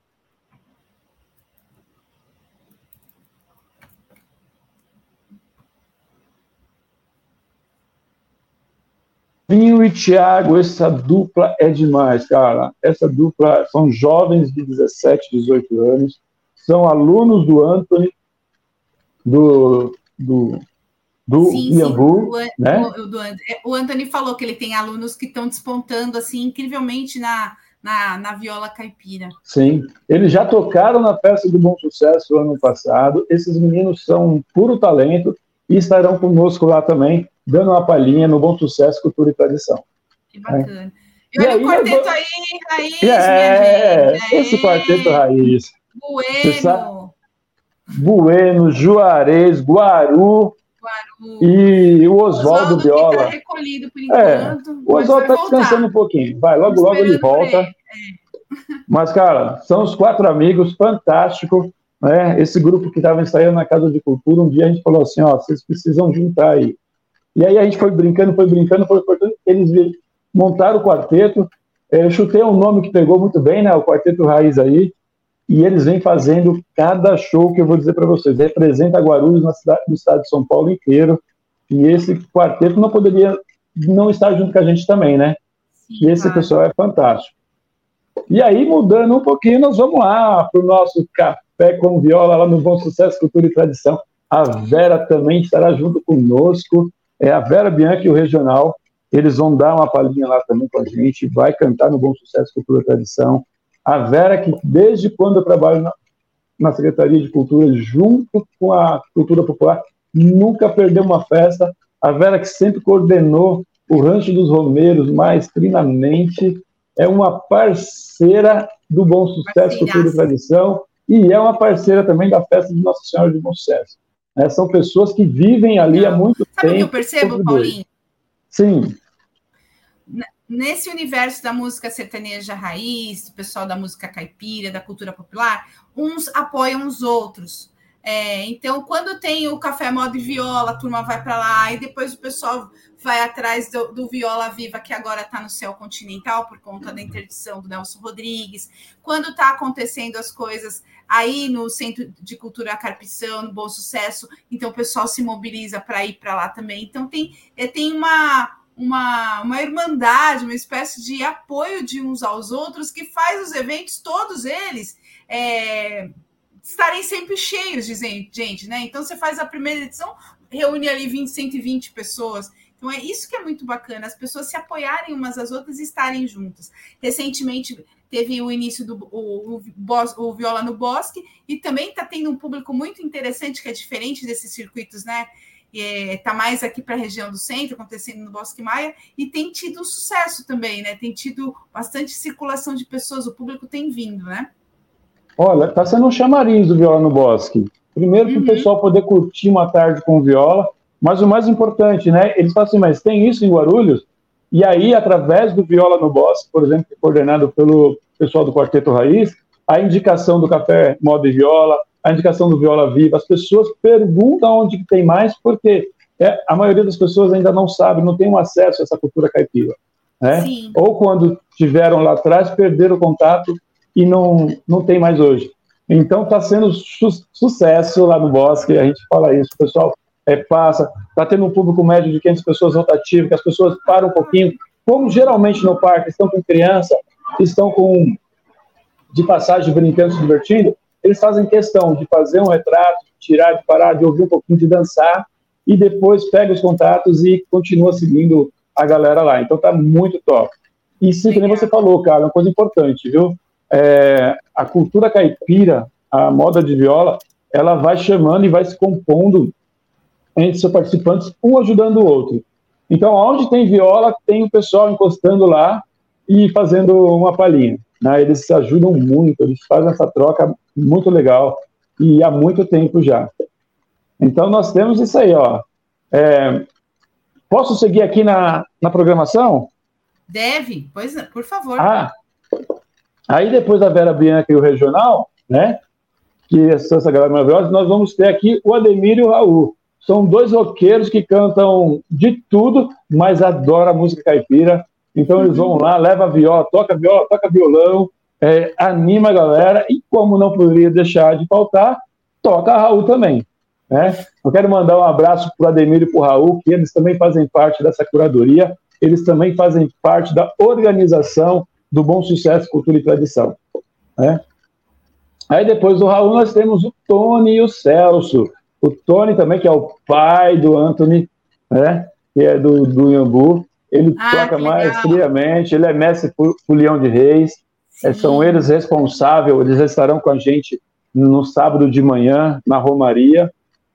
Vinho e Thiago, essa dupla é demais, cara. Essa dupla são jovens de dezessete, dezoito anos, são alunos do Anthony, do, do, do sim, Iambu, sim. O, né? O, do, o Anthony falou que ele tem alunos que estão despontando assim incrivelmente na, na, na viola caipira. Sim, eles já tocaram na festa do Bom Sucesso ano passado. Esses meninos são um puro talento e estarão conosco lá também, dando uma palhinha no Bom Sucesso, Cultura e Tradição. Que bacana. É. E olha e o quarteto eu... aí, Raiz, é, minha gente. Esse quarteto Raiz. Bueno. Bueno, Juarez, Guaru, Guaru. E o Oswaldo Viola. Está recolhido por enquanto. É, o Oswaldo está descansando um pouquinho. Vai, logo, logo ele volta. É. Mas, cara, são os quatro amigos, fantástico. Né? Esse grupo que estava ensaiando na Casa de Cultura, um dia a gente falou assim, ó, vocês precisam juntar aí. E aí a gente foi brincando, foi brincando, foi cortando. Eles montaram o quarteto. Eu chutei um nome que pegou muito bem, né? O Quarteto Raiz aí. e eles vêm fazendo cada show que eu vou dizer para vocês. Representa Guarulhos na cidade, no estado de São Paulo inteiro, e esse quarteto não poderia não estar junto com a gente também, né? Sim, e esse claro. Pessoal é fantástico. E aí, mudando um pouquinho, nós vamos lá para o nosso Café com Viola, lá no Bom Sucesso, Cultura e Tradição. A Vera também estará junto conosco, é a Vera Bianchi e o Regional. Eles vão dar uma palhinha lá também com a gente, vai cantar no Bom Sucesso, Cultura e Tradição. A Vera, que desde quando eu trabalho na, na Secretaria de Cultura, junto com a Cultura Popular, nunca perdeu uma festa. A Vera, que sempre coordenou o Rancho dos Romeiros maestrinamente, é uma parceira do Bom Sucesso, Cultura e Tradição, e é uma parceira também da festa de Nossa Senhora de Bom Sucesso. É, são pessoas que vivem ali Não. há muito Sabe tempo. Sabe o que eu percebo, Paulinho? Sim. Nesse universo da música sertaneja raiz, do pessoal da música caipira, da cultura popular, uns apoiam os outros. É, então, quando tem o Café Moda e Viola, a turma vai para lá, e depois o pessoal vai atrás do, do Viola Viva, que agora está no Céu Continental, por conta da interdição do Nelson Rodrigues. Quando está acontecendo as coisas aí no Centro de Cultura Carpição, no Bom Sucesso, então o pessoal se mobiliza para ir para lá também. Então, tem, tem uma... Uma, uma irmandade, uma espécie de apoio de uns aos outros que faz os eventos, todos eles, é, estarem sempre cheios de gente, né? Então, você faz a primeira edição, reúne ali vinte, cento e vinte pessoas. Então, é isso que é muito bacana, as pessoas se apoiarem umas às outras e estarem juntas. Recentemente, teve o início do o, o, o Viola no Bosque, e também está tendo um público muito interessante, que é diferente desses circuitos, né? Está é, mais aqui para a região do centro, acontecendo no Bosque Maia, e tem tido um sucesso também, né? Tem tido bastante circulação de pessoas, o público tem vindo, né? Olha, está sendo um chamariz do Viola no Bosque. Primeiro, para o uhum. pessoal poder curtir uma tarde com viola, mas o mais importante, né? Eles falam assim, mas tem isso em Guarulhos? E aí, através do Viola no Bosque, por exemplo, coordenado pelo pessoal do Quarteto Raiz, a indicação do Café Moda e Viola, a indicação do Viola Viva, as pessoas perguntam onde que tem mais, porque é, a maioria das pessoas ainda não sabe, não tem um acesso a essa cultura caipira. Né? Ou quando tiveram lá atrás, perderam o contato e não, não tem mais hoje. Então está sendo su sucesso lá no Bosque, a gente fala isso, o pessoal é, passa, está tendo um público médio de quinhentas pessoas rotativo, que as pessoas param um pouquinho, como geralmente no parque estão com criança, estão com de passagem brincando, se divertindo, eles fazem questão de fazer um retrato, de tirar, de parar, de ouvir um pouquinho, de dançar, e depois pega os contatos e continua seguindo a galera lá. Então tá muito top. E sim, que nem você falou, cara, uma coisa importante, viu? É, a cultura caipira, a moda de viola, ela vai chamando e vai se compondo entre seus participantes, um ajudando o outro. Então, onde tem viola, tem o pessoal encostando lá e fazendo uma palhinha. Né? Eles se ajudam muito, eles fazem essa troca muito legal, e há muito tempo já. Então, nós temos isso aí, ó. É, posso seguir aqui na, na programação? Deve, pois, por favor. Ah, aí depois da Vera Bianchi e o Regional, né, que são essa galera maravilhosa, nós vamos ter aqui o Ademir e o Raul. São dois roqueiros que cantam de tudo, mas adoram a música caipira. Então, eles vão lá, leva a viola, toca viola, toca violão, é, anima a galera, e como não poderia deixar de faltar, toca a Raul também. Né? Eu quero mandar um abraço para o Ademir e para o Raul, que eles também fazem parte dessa curadoria, eles também fazem parte da organização do Bom Sucesso, Cultura e Tradição. Né? Aí depois do Raul nós temos o Tony e o Celso. O Tony também, que é o pai do Anthony, né? Que é do, do Iambu. Ele ah, toca maestriamente, ele é mestre Fulião de Reis. É, são eles responsáveis, eles estarão com a gente no sábado de manhã, na Romaria.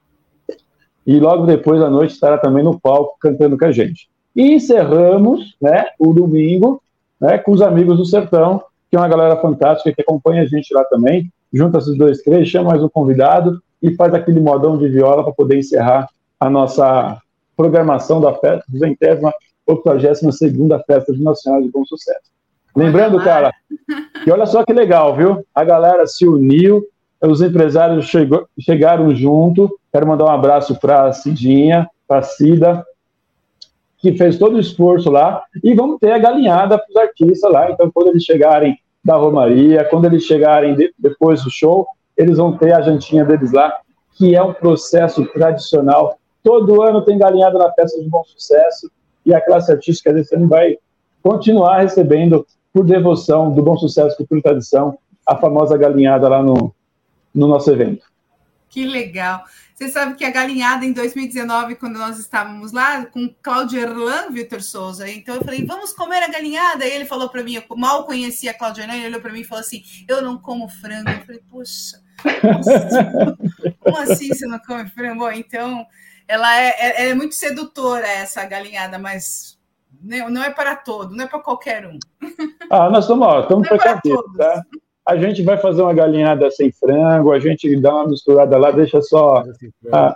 E logo depois à noite estará também no palco cantando com a gente. E encerramos, né, o domingo, né, com os Amigos do Sertão, que é uma galera fantástica que acompanha a gente lá também. Junta esses dois, três, chama mais um convidado e faz aquele modão de viola para poder encerrar a nossa programação da festa, duzentésima, octogésima segunda Festa de Nossa Senhora de Bom Sucesso. Lembrando, cara, que olha só que legal, viu? A galera se uniu, os empresários chegou, chegaram junto. Quero mandar um abraço para a Cidinha, para a Cida, que fez todo o esforço lá. E vamos ter a galinhada para os artistas lá. Então, quando eles chegarem da Romaria. Quando eles chegarem de, depois do show, eles vão ter a jantinha deles lá, que é um processo tradicional. Todo ano tem galinhada na festa de Bom Sucesso, e a classe artística desse ano vai continuar recebendo, por devoção do Bom Sucesso Cultura e Tradição, a famosa galinhada lá no, no nosso evento. Que legal. Você sabe que a galinhada em dois mil e dezenove, quando nós estávamos lá, com Cláudio Erlan, Vitor Souza, então eu falei, vamos comer a galinhada? E ele falou para mim, eu mal conhecia a Cláudio Erlan, ele olhou para mim e falou assim, eu não como frango. Eu falei, poxa, como assim, como assim você não come frango? Bom, então, ela é, é, é muito sedutora, essa galinhada, mas não é para todo, não é para qualquer um. Ah, nós estamos, ó, estamos precavidos, tá? A gente vai fazer uma galinhada sem frango, a gente dá uma misturada lá, deixa só... Ah.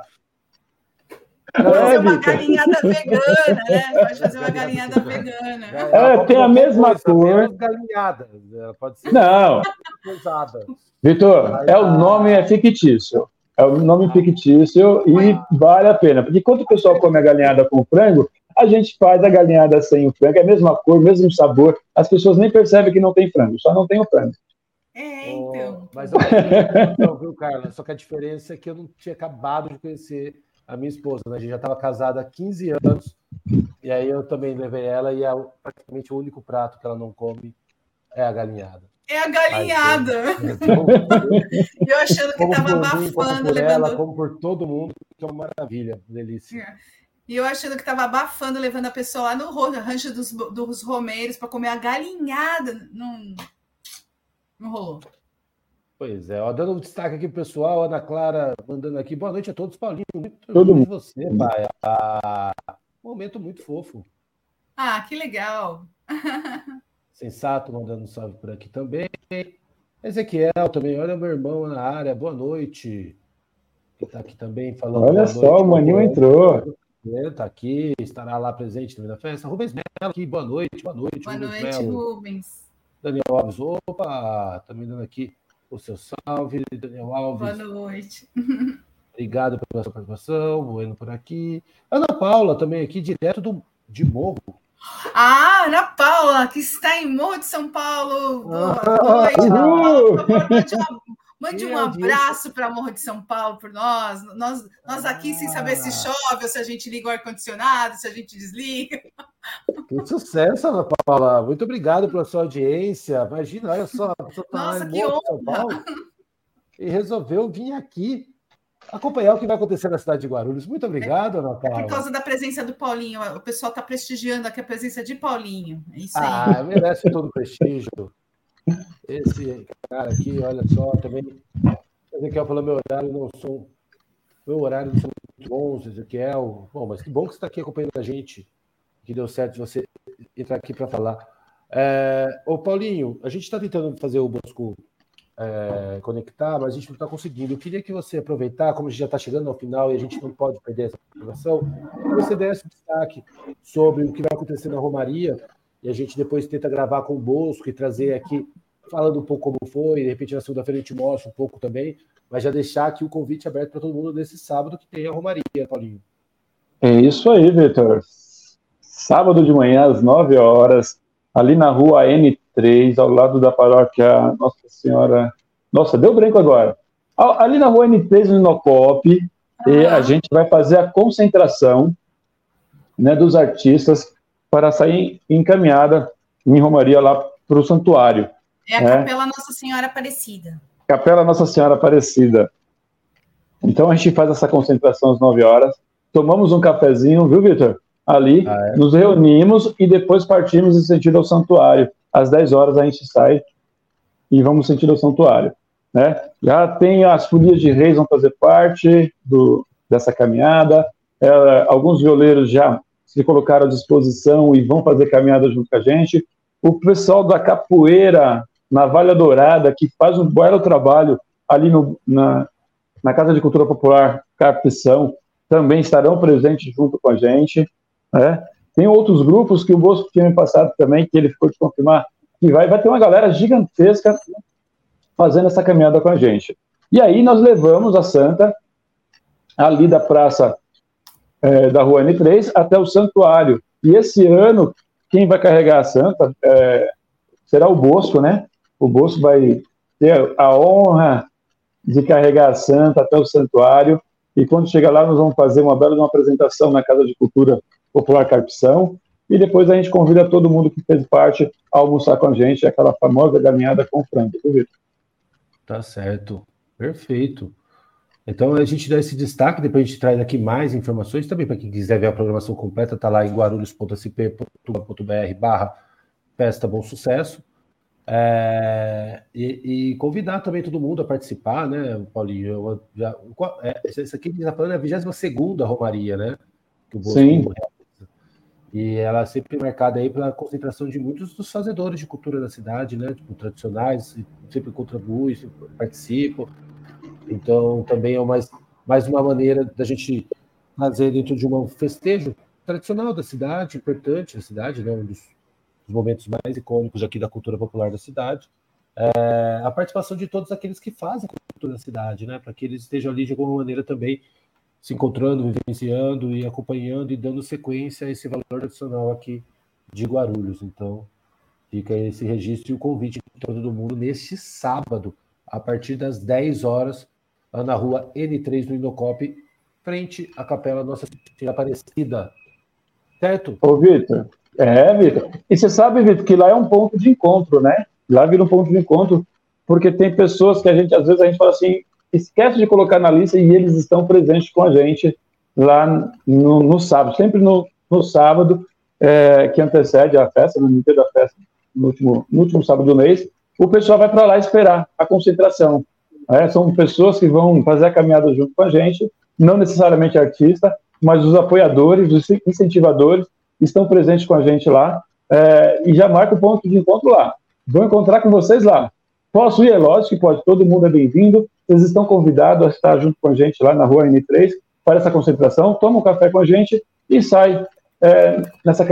Vai fazer é, uma Victor. galinhada vegana, né? Pode fazer uma galinhada vegana. É, tem a mesma cor. Galinhada. Pode ser não. Vitor, é o nome é fictício. É o nome fictício e vale a pena. Porque quando o pessoal come a galinhada com frango, a gente faz a galinhada sem o frango, é a mesma cor, mesmo sabor. As pessoas nem percebem que não tem frango, só não tem o frango. É, então. Oh, mas eu não, viu, Carla? Só que a diferença é que eu não tinha acabado de conhecer a minha esposa, né? A gente já estava casada há quinze anos, e aí eu também levei ela, e é praticamente o único prato que ela não come é a galinhada. É a galinhada! E eu achando que estava abafando. Como por levando... ela, como por todo mundo, que é uma maravilha, delícia. É. E eu achando que estava abafando, levando a pessoa lá no rancho dos, dos romeiros para comer a galinhada. Não... Não rolou. Pois é, ó, dando um destaque aqui pro pessoal, Ana Clara mandando aqui, boa noite a todos, Paulinho, muito todo mundo. Você, pai. Ah, um momento muito fofo. Ah, que legal. Sensato mandando um salve por aqui também. Ezequiel também, olha meu irmão na área, boa noite. Que está aqui também falando. Olha só, noite, o Maninho entrou. Está aqui, estará lá presente também na festa. Rubens Melo aqui, boa noite, boa noite. Boa Rubens noite, Melo. Rubens. Daniel Alves, opa, também dando aqui o seu salve, Daniel Alves. Boa noite. Obrigado pela sua participação, voando por aqui. Ana Paula também aqui, direto do, de Morro. Ah, Ana Paula, que está em Morro de São Paulo. Boa noite, Ana Paula. Boa noite, mande um abraço para Morro de São Paulo por nós. Nós, nós aqui sem saber se chove, ou se a gente liga o ar-condicionado, se a gente desliga. Que sucesso, Ana Paula. Muito obrigado pela sua audiência. Imagina, olha só, a pessoa está lá em Morro de São Paulo e resolveu vir aqui acompanhar o que vai acontecer na cidade de Guarulhos. Muito obrigado, Ana Paula. É por causa da presença do Paulinho. O pessoal está prestigiando aqui a presença de Paulinho. É isso aí. Ah, merece todo o prestígio. Esse cara aqui, olha só, também. Ezequiel falou meu horário, não sou. Meu horário não são muito bons, Ezequiel. Bom, mas que bom que você está aqui acompanhando a gente. Que deu certo de você entrar aqui para falar. É, ô, Paulinho, a gente está tentando fazer o Bosco é, conectar, mas a gente não está conseguindo. Eu queria que você aproveitar, como a gente já está chegando ao final e a gente não pode perder essa informação, que você desse um destaque sobre o que vai acontecer na Romaria. E a gente depois tenta gravar com o Bosco e trazer aqui, falando um pouco como foi, de repente na segunda-feira a gente mostra um pouco também, mas já deixar aqui o convite aberto para todo mundo nesse sábado que tem a Romaria, Paulinho. É isso aí, Vitor. Sábado de manhã, às nove horas, ali na rua N três, ao lado da paróquia Nossa Senhora... Nossa, deu branco agora. Ali na rua N três, no Inocop, ah. e a gente vai fazer a concentração, né, dos artistas para sair encaminhada em Romaria lá para o santuário. É a né? Capela Nossa Senhora Aparecida. Capela Nossa Senhora Aparecida. Então a gente faz essa concentração às nove horas, tomamos um cafezinho, viu, Vitor? Ali, ah, é? Nos reunimos e depois partimos em sentido ao santuário. Às dez horas a gente sai e vamos em sentido ao santuário. Né? Já tem as folias de reis, vão fazer parte do, dessa caminhada. É, alguns violeiros já se colocaram à disposição e vão fazer caminhada junto com a gente. O pessoal da capoeira na Valha Dourada, que faz um belo trabalho ali no, na, na Casa de Cultura Popular Carpição, também estarão presentes junto com a gente. Né? Tem outros grupos que o Bosco tinha me passado também, que ele ficou de confirmar, que vai, vai ter uma galera gigantesca fazendo essa caminhada com a gente. E aí nós levamos a Santa ali da praça é, da rua N três até o santuário. E esse ano, quem vai carregar a Santa é, será o Bosco, né? O Bosco vai ter a honra de carregar a santa até o santuário, e quando chegar lá nós vamos fazer uma bela uma apresentação na Casa de Cultura Popular Carpição, e depois a gente convida todo mundo que fez parte a almoçar com a gente, aquela famosa caminhada com frango, viu? Tá certo, perfeito. Então a gente dá esse destaque, depois a gente traz aqui mais informações também, para quem quiser ver a programação completa, tá lá em guarulhos ponto s p ponto com ponto b r barra Festa Bom Sucesso. É, e, e convidar também todo mundo a participar, né, Paulinho? Eu, já, é, isso aqui que a gente está falando é a vigésima segunda Romaria, né? Que o Bosco Sim. realiza. E ela é sempre marcada aí pela concentração de muitos dos fazedores de cultura da cidade, né? Tipo, tradicionais, sempre contribuem, sempre participam. Então, também é mais, mais uma maneira da gente fazer dentro de um festejo tradicional da cidade, importante da cidade, né? Um dos os momentos mais icônicos aqui da cultura popular da cidade, é a participação de todos aqueles que fazem a cultura da cidade, né, para que eles estejam ali de alguma maneira também se encontrando, vivenciando e acompanhando e dando sequência a esse valor tradicional aqui de Guarulhos. Então, fica esse registro e o convite para todo mundo neste sábado, a partir das dez horas, lá na rua N três do Indocop, frente à Capela Nossa Senhora Aparecida. Certo? Ô, Vitor, é, Vitor. E você sabe, Vitor, que lá é um ponto de encontro, né? Lá vira um ponto de encontro, porque tem pessoas que a gente, às vezes, a gente fala assim, esquece de colocar na lista e eles estão presentes com a gente lá no, no sábado, sempre no, no sábado, é, que antecede a festa, no dia da festa, no último, no último sábado do mês, o pessoal vai para lá esperar a concentração. É, são pessoas que vão fazer a caminhada junto com a gente, não necessariamente artista, mas os apoiadores, os incentivadores, estão presentes com a gente lá, é, e já marca o ponto de encontro lá. Vou encontrar com vocês lá. Posso ir? É lógico que pode, todo mundo é bem-vindo, vocês estão convidados a estar junto com a gente lá na rua N três, para essa concentração, toma um café com a gente e sai é, nessa...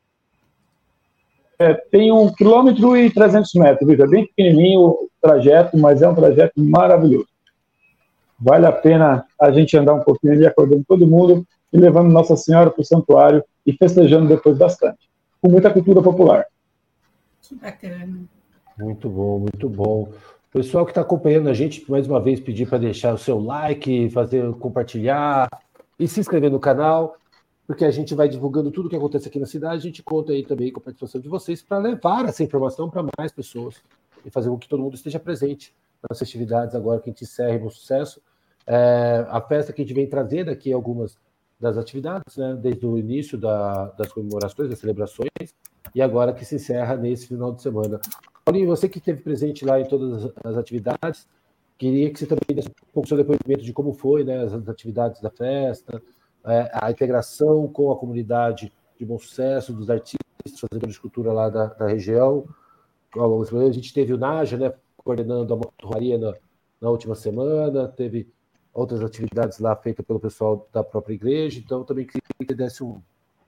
É, tem um quilômetro e trezentos metros, viu? É bem pequenininho o trajeto, mas é um trajeto maravilhoso. Vale a pena a gente andar um pouquinho ali, acordando todo mundo e levando Nossa Senhora para o santuário e festejando depois bastante, com muita cultura popular. Que bacana. Muito bom, muito bom. Pessoal que está acompanhando a gente, mais uma vez pedir para deixar o seu like, fazer compartilhar e se inscrever no canal, porque a gente vai divulgando tudo o que acontece aqui na cidade, a gente conta aí também com a participação de vocês para levar essa informação para mais pessoas e fazer com que todo mundo esteja presente nas festividades agora que a gente encerra em Bom Sucesso. É, a festa que a gente vem trazer daqui algumas das atividades, né, desde o início da, das comemorações, das celebrações, e agora que se encerra nesse final de semana. Paulinho, você que esteve presente lá em todas as atividades, queria que você também desse um pouco seu depoimento de como foi, né, as atividades da festa, é, a integração com a comunidade de Bom Sucesso, dos artistas, fazedores de cultura lá da, da região. A gente teve o Naja, né, coordenando a Romaria na, na última semana, teve outras atividades lá feitas pelo pessoal da própria igreja, então também queria que desse um...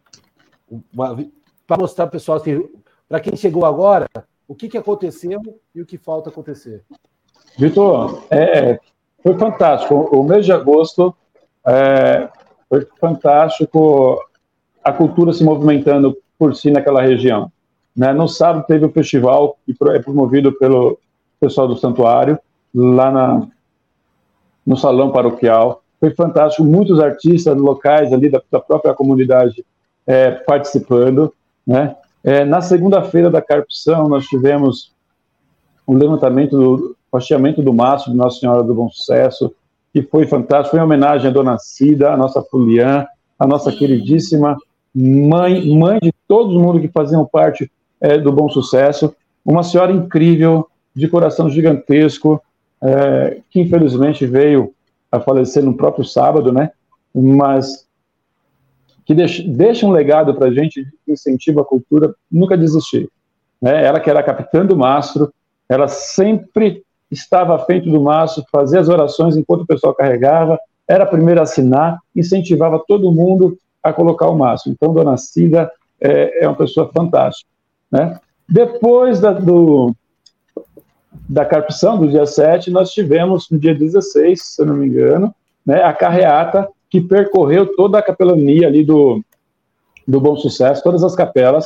para mostrar para o pessoal, assim, para quem chegou agora, o que, que aconteceu e o que falta acontecer. Vitor, é, foi fantástico. O mês de agosto é, foi fantástico, a cultura se movimentando por si naquela região. Né? No sábado teve o festival, que é promovido pelo pessoal do santuário, lá na, no salão paroquial. Foi fantástico, muitos artistas locais ali da, da própria comunidade é, participando. Né? É, na segunda-feira da Carpição, nós tivemos o levantamento, do, o hasteamento do mastro de Nossa Senhora do Bom Sucesso, que foi fantástico. Foi em homenagem à Dona Cida, a nossa Fuliã, a nossa queridíssima mãe, mãe de todo mundo que faziam parte é, do Bom Sucesso. Uma senhora incrível, de coração gigantesco, é, que infelizmente veio a falecer no próprio sábado, né? Mas que deixa, deixa um legado para a gente que incentiva a cultura, nunca desistir. Né? Ela que era a capitã do mastro, ela sempre estava à frente do mastro, fazia as orações enquanto o pessoal carregava, era a primeira a assinar, incentivava todo mundo a colocar o mastro. Então, Dona Cida é, é uma pessoa fantástica. Né? Depois da, do, da Carpição, do dia sete, nós tivemos, no dia dezesseis, se eu não me engano, né, a carreata que percorreu toda a capelania ali do, do Bom Sucesso, todas as capelas,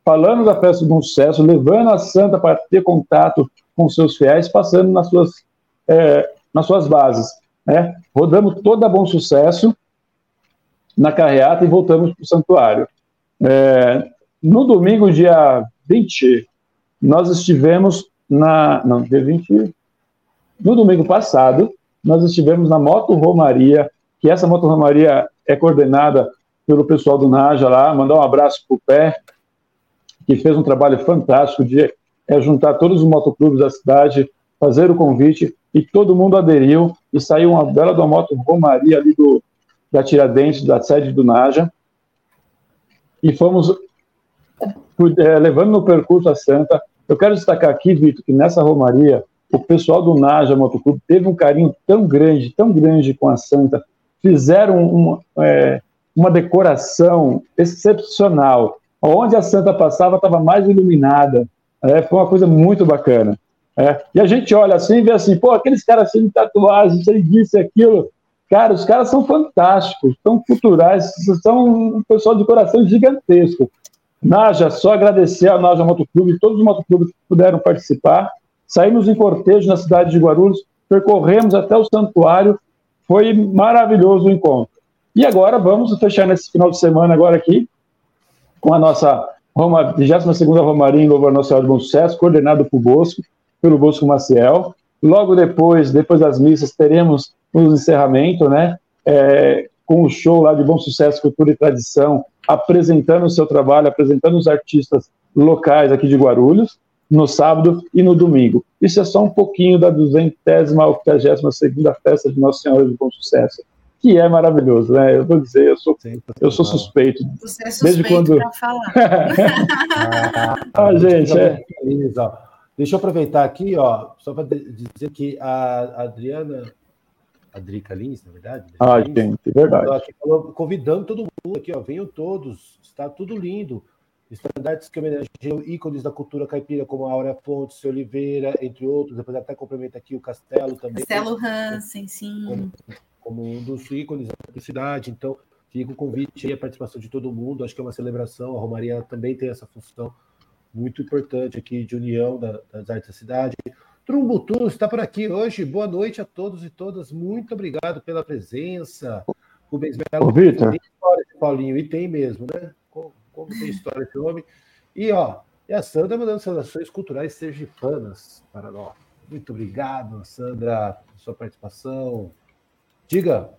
falando da festa do Bom Sucesso, levando a santa para ter contato com seus fiéis, passando nas suas, é, nas suas bases. Né? Rodamos toda Bom Sucesso na carreata e voltamos para o santuário. É, no domingo, dia vinte, nós estivemos na... Não, dia vinte... No domingo passado, nós estivemos na Moto Romaria, que essa Moto Romaria é coordenada pelo pessoal do Naja lá, mandar um abraço para o Pé, que fez um trabalho fantástico de é, juntar todos os motoclubes da cidade, fazer o convite, e todo mundo aderiu, e saiu uma bela da Moto Romaria ali do, da Tiradentes, da sede do Naja, e fomos é, levando no percurso a Santa. Eu quero destacar aqui, Vitor, que nessa Romaria, o pessoal do Naja Motoclube teve um carinho tão grande, tão grande com a Santa, fizeram uma, é, uma decoração excepcional, onde a Santa passava estava mais iluminada, é, foi uma coisa muito bacana. É, e a gente olha assim e vê assim, pô, aqueles caras sem tatuagem, sem disso e aquilo, cara, os caras são fantásticos, são culturais, são um pessoal de coração gigantesco. Naja, só agradecer ao Naja Motoclube, todos os motoclubes que puderam participar. Saímos em cortejo na cidade de Guarulhos, percorremos até o santuário, foi maravilhoso o encontro. E agora vamos fechar nesse final de semana agora aqui, com a nossa Roma, vigésima segunda Romaria em louvor a Nossa Senhora do Bom Sucesso, coordenado por Bosco, pelo Bosco Maciel. Logo depois, depois das missas, teremos o encerramento, né, é, com o show lá de Bom Sucesso, Cultura e Tradição, apresentando o seu trabalho, apresentando os artistas locais aqui de Guarulhos, no sábado e no domingo. Isso é só um pouquinho da duzentésima, octagésima segunda festa de Nossa Senhora do Bom Sucesso, que é maravilhoso, né? Eu vou dizer, eu sou, eu sou suspeito. Você é suspeito desde quando... para falar. ah, gente, é... Deixa eu aproveitar aqui, ó, só para dizer que a Adriana, a Drica Lins, na verdade. Ah, Lins, gente, é verdade. Aqui, falou, convidando todo mundo aqui, ó, venham todos, está tudo lindo. Estandartes que homenageiam ícones da cultura caipira, como a Áurea Fontes, Oliveira, entre outros. Depois até complementa aqui o Castelo também. Castelo Hansen, sim. Como, como um dos ícones da cidade. Então, fica o convite e a participação de todo mundo. Acho que é uma celebração. A Romaria também tem essa função muito importante aqui de união da, das artes da cidade. Trumbutu está por aqui hoje. Boa noite a todos e todas. Muito obrigado pela presença. Rubens Melo. Ô, Vitor. Tem história, Paulinho, e tem mesmo, né? Como, como tem história esse homem. E, ó, e a Sandra mandando saudações culturais sergipanas para nós. Muito obrigado, Sandra, pela sua participação. Diga.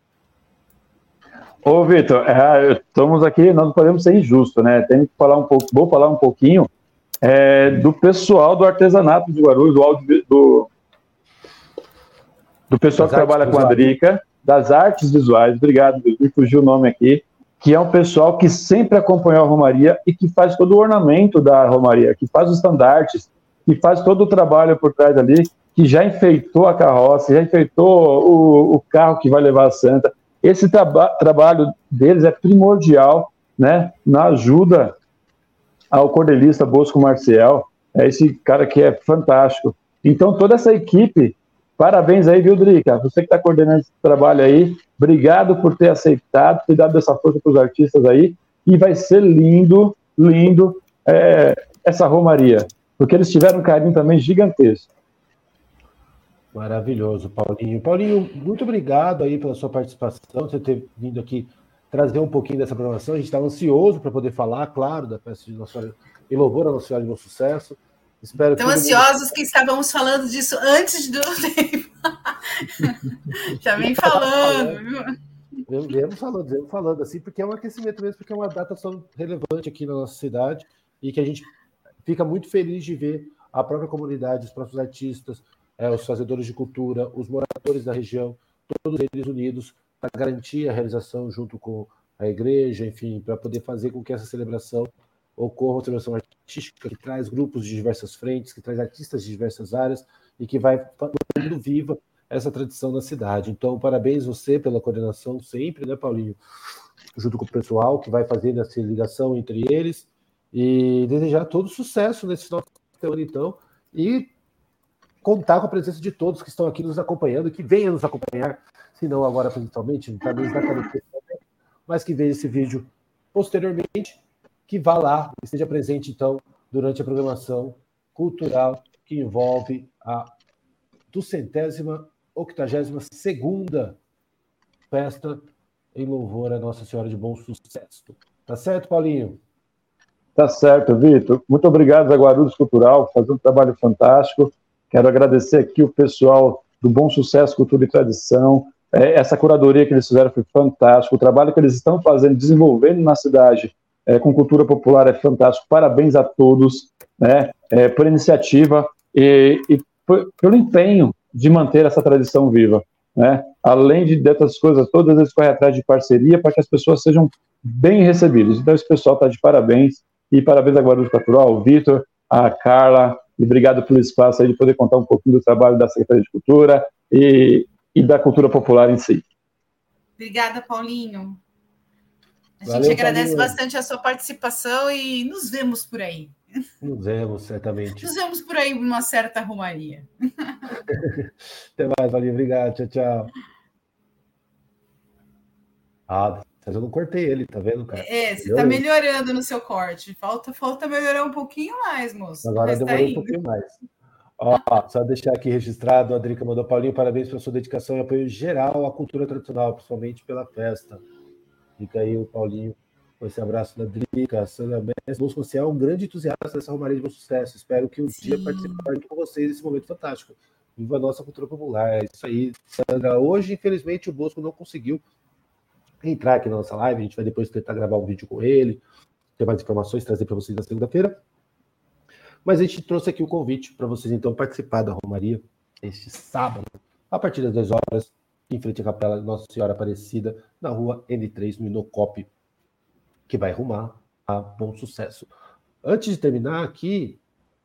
Ô, Vitor, é, estamos aqui, nós não podemos ser injustos, né? Tem que falar um pouco, vou falar um pouquinho é, do pessoal do artesanato de Guarulhos, do, audio, do, do pessoal das que trabalha visuais. Com a Drica, das artes visuais, obrigado, me fugiu o nome aqui, que é um pessoal que sempre acompanhou a Romaria e que faz todo o ornamento da Romaria, que faz os estandartes, que faz todo o trabalho por trás ali, que já enfeitou a carroça, já enfeitou o, o carro que vai levar a Santa. Esse traba- trabalho deles é primordial, né, na ajuda ao cordelista Bosco Marcial, é esse cara que é fantástico. Então, toda essa equipe, parabéns aí, viu, Drica? Você que está coordenando esse trabalho aí, obrigado por ter aceitado, ter dado essa força para os artistas aí, e vai ser lindo, lindo é, essa Romaria, porque eles tiveram um carinho também gigantesco. Maravilhoso, Paulinho. Paulinho, muito obrigado aí pela sua participação, você ter vindo aqui trazer um pouquinho dessa programação. A gente estava ansioso para poder falar, claro, da festa de Nossa Senhora, em louvor a Nossa Senhora de Bom Sucesso. Espero Tão ansiosos mundo... que estávamos falando disso antes do tempo. Já vem falando, viu? Viemos falando, viemos falando, assim, porque é um aquecimento mesmo, porque é uma data tão relevante aqui na nossa cidade e que a gente fica muito feliz de ver a própria comunidade, os próprios artistas, é, os fazedores de cultura, os moradores da região, todos eles unidos para garantir a realização junto com a igreja, enfim, para poder fazer com que essa celebração ocorra, uma celebração artística que traz grupos de diversas frentes, que traz artistas de diversas áreas e que vai mantendo viva essa tradição na cidade. Então, parabéns você pela coordenação sempre, né, Paulinho? Junto com o pessoal que vai fazendo essa ligação entre eles e desejar todo sucesso nesse final de semana, então, e contar com a presença de todos que estão aqui nos acompanhando, que venham nos acompanhar, se não agora principalmente, talvez na cabeça, mas que vejam esse vídeo posteriormente que vá lá, esteja presente, então, durante a programação cultural que envolve a duzentésima, octagésima segunda festa em louvor a Nossa Senhora de Bom Sucesso. Tá certo, Paulinho? Tá certo, Vitor. Muito obrigado a Guarulhos Cultural, fazendo um trabalho fantástico. Quero agradecer aqui o pessoal do Bom Sucesso, Cultura e Tradição. É, essa curadoria que eles fizeram foi fantástica. O trabalho que eles estão fazendo, desenvolvendo na cidade é, com cultura popular é fantástico. Parabéns a todos, né, é, por iniciativa e, e por, pelo empenho de manter essa tradição viva. Né? Além de dessas coisas todas, eles correm atrás de parceria para que as pessoas sejam bem recebidas. Então, esse pessoal está de parabéns. E parabéns a Guarulhos Cultural, ao Vitor, a Carla, e obrigado pelo espaço aí de poder contar um pouquinho do trabalho da Secretaria de Cultura e, e da cultura popular em si. Obrigada, Paulinho. A Valeu, gente agradece Paulinho. bastante a sua participação e nos vemos por aí. Nos vemos, certamente. Nos vemos por aí numa certa romaria. Até mais, Paulinho. Obrigado. Tchau, tchau. Ah, eu não cortei ele, tá vendo, cara? É, você está melhorando no seu corte. Falta, falta melhorar um pouquinho mais, moço. Agora Mas demorou tá um pouquinho mais. Ó, só deixar aqui registrado, a Drica mandou: Paulinho, parabéns pela sua dedicação e apoio geral à cultura tradicional, principalmente pela festa. Fica aí o Paulinho com esse abraço da Drica. A Sandra Messi, Bom Social é um grande entusiasta dessa Romaria de Bom Sucesso. Espero que um Sim. dia participe com vocês desse momento fantástico. Viva a nossa cultura popular. É isso aí, Sandra. Hoje, infelizmente, o Bosco não conseguiu entrar aqui na nossa live. A gente vai depois tentar gravar um vídeo com ele, ter mais informações, trazer para vocês na segunda-feira. Mas a gente trouxe aqui o convite para vocês, então, participar da Romaria este sábado, a partir das dez horas, em frente à Capela Nossa Senhora Aparecida, na rua N três, no Inocop, que vai rumar a Bom Sucesso. Antes de terminar aqui,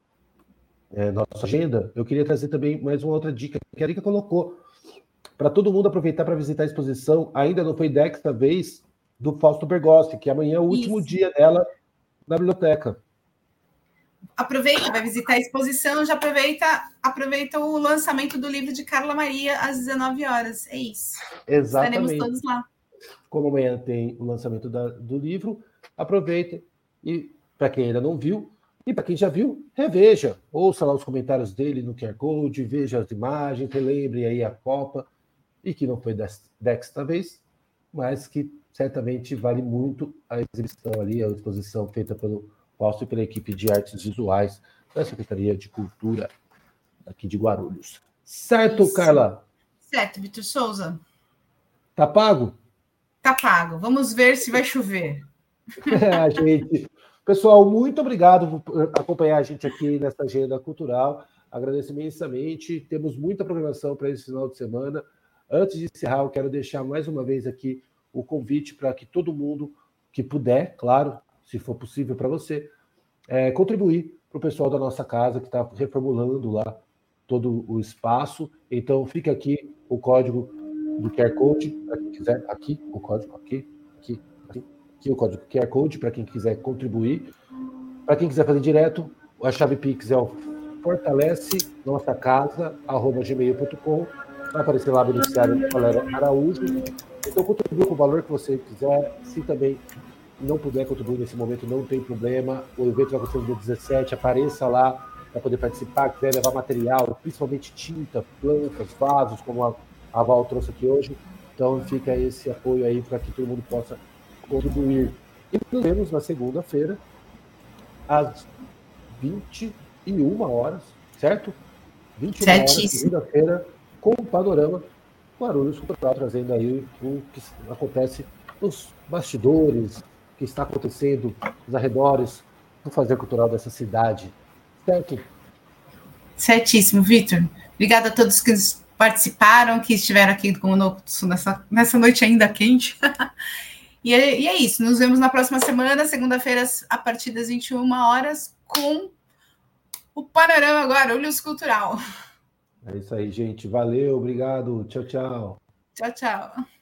é, nossa agenda, eu queria trazer também mais uma outra dica que a Erika colocou, para todo mundo aproveitar para visitar a exposição, ainda não foi desta vez, do Fausto Bergossi, que amanhã é o último Isso. dia dela na biblioteca. Aproveita, vai visitar a exposição, já aproveita, aproveita o lançamento do livro de Carla Maria às dezenove horas. É isso. Exatamente. Estaremos todos lá. Como amanhã tem o lançamento da, do livro, aproveita e, para quem ainda não viu, e para quem já viu, reveja. Ouça lá os comentários dele no Q R Code, veja as imagens, relembre aí a Copa, e que não foi desta vez, mas que certamente vale muito a exibição ali, a exposição feita pelo Fausto e pela equipe de artes visuais da Secretaria de Cultura aqui de Guarulhos. Certo, Isso. Carla? Certo, Vitor Souza. Tá pago? Tá pago. Vamos ver se vai chover. É, gente. Pessoal, muito obrigado por acompanhar a gente aqui nessa agenda cultural. Agradeço imensamente. Temos muita programação para esse final de semana. Antes de encerrar, eu quero deixar mais uma vez aqui o convite para que todo mundo que puder, claro, se for possível para você, é, contribuir para o pessoal da nossa casa que está reformulando lá todo o espaço. Então, fica aqui o código do Q R Code, para quem quiser, aqui, o código, aqui, aqui, aqui, aqui o código Q R Code, para quem quiser contribuir. Para quem quiser fazer direto, a chave Pix é o fortalece nossa casa, arroba gmail ponto com. Vai aparecer lá o beneficiário Valéria Araújo. Então, contribua com o valor que você quiser. Se também não puder contribuir nesse momento, não tem problema. O evento vai acontecer no dia dezessete. Apareça lá para poder participar. Quiser levar material, principalmente tinta, plantas, vasos, como a, a Val trouxe aqui hoje. Então, fica esse apoio aí para que todo mundo possa contribuir. E nos vemos na segunda-feira, às vinte e uma horas, certo? vinte e uma horas, segunda-feira, com o Panorama Guarulhos Cultural, trazendo aí o que acontece nos bastidores, o que está acontecendo nos arredores do fazer cultural dessa cidade. Certo? Certíssimo, Vitor. Obrigada a todos que participaram, que estiveram aqui conosco nessa, nessa noite ainda quente. e, é, e é isso, nos vemos na próxima semana, segunda-feira, a partir das vinte e uma horas, com o Panorama Guarulhos Cultural. É isso aí, gente. Valeu, obrigado. Tchau, tchau. Tchau, tchau.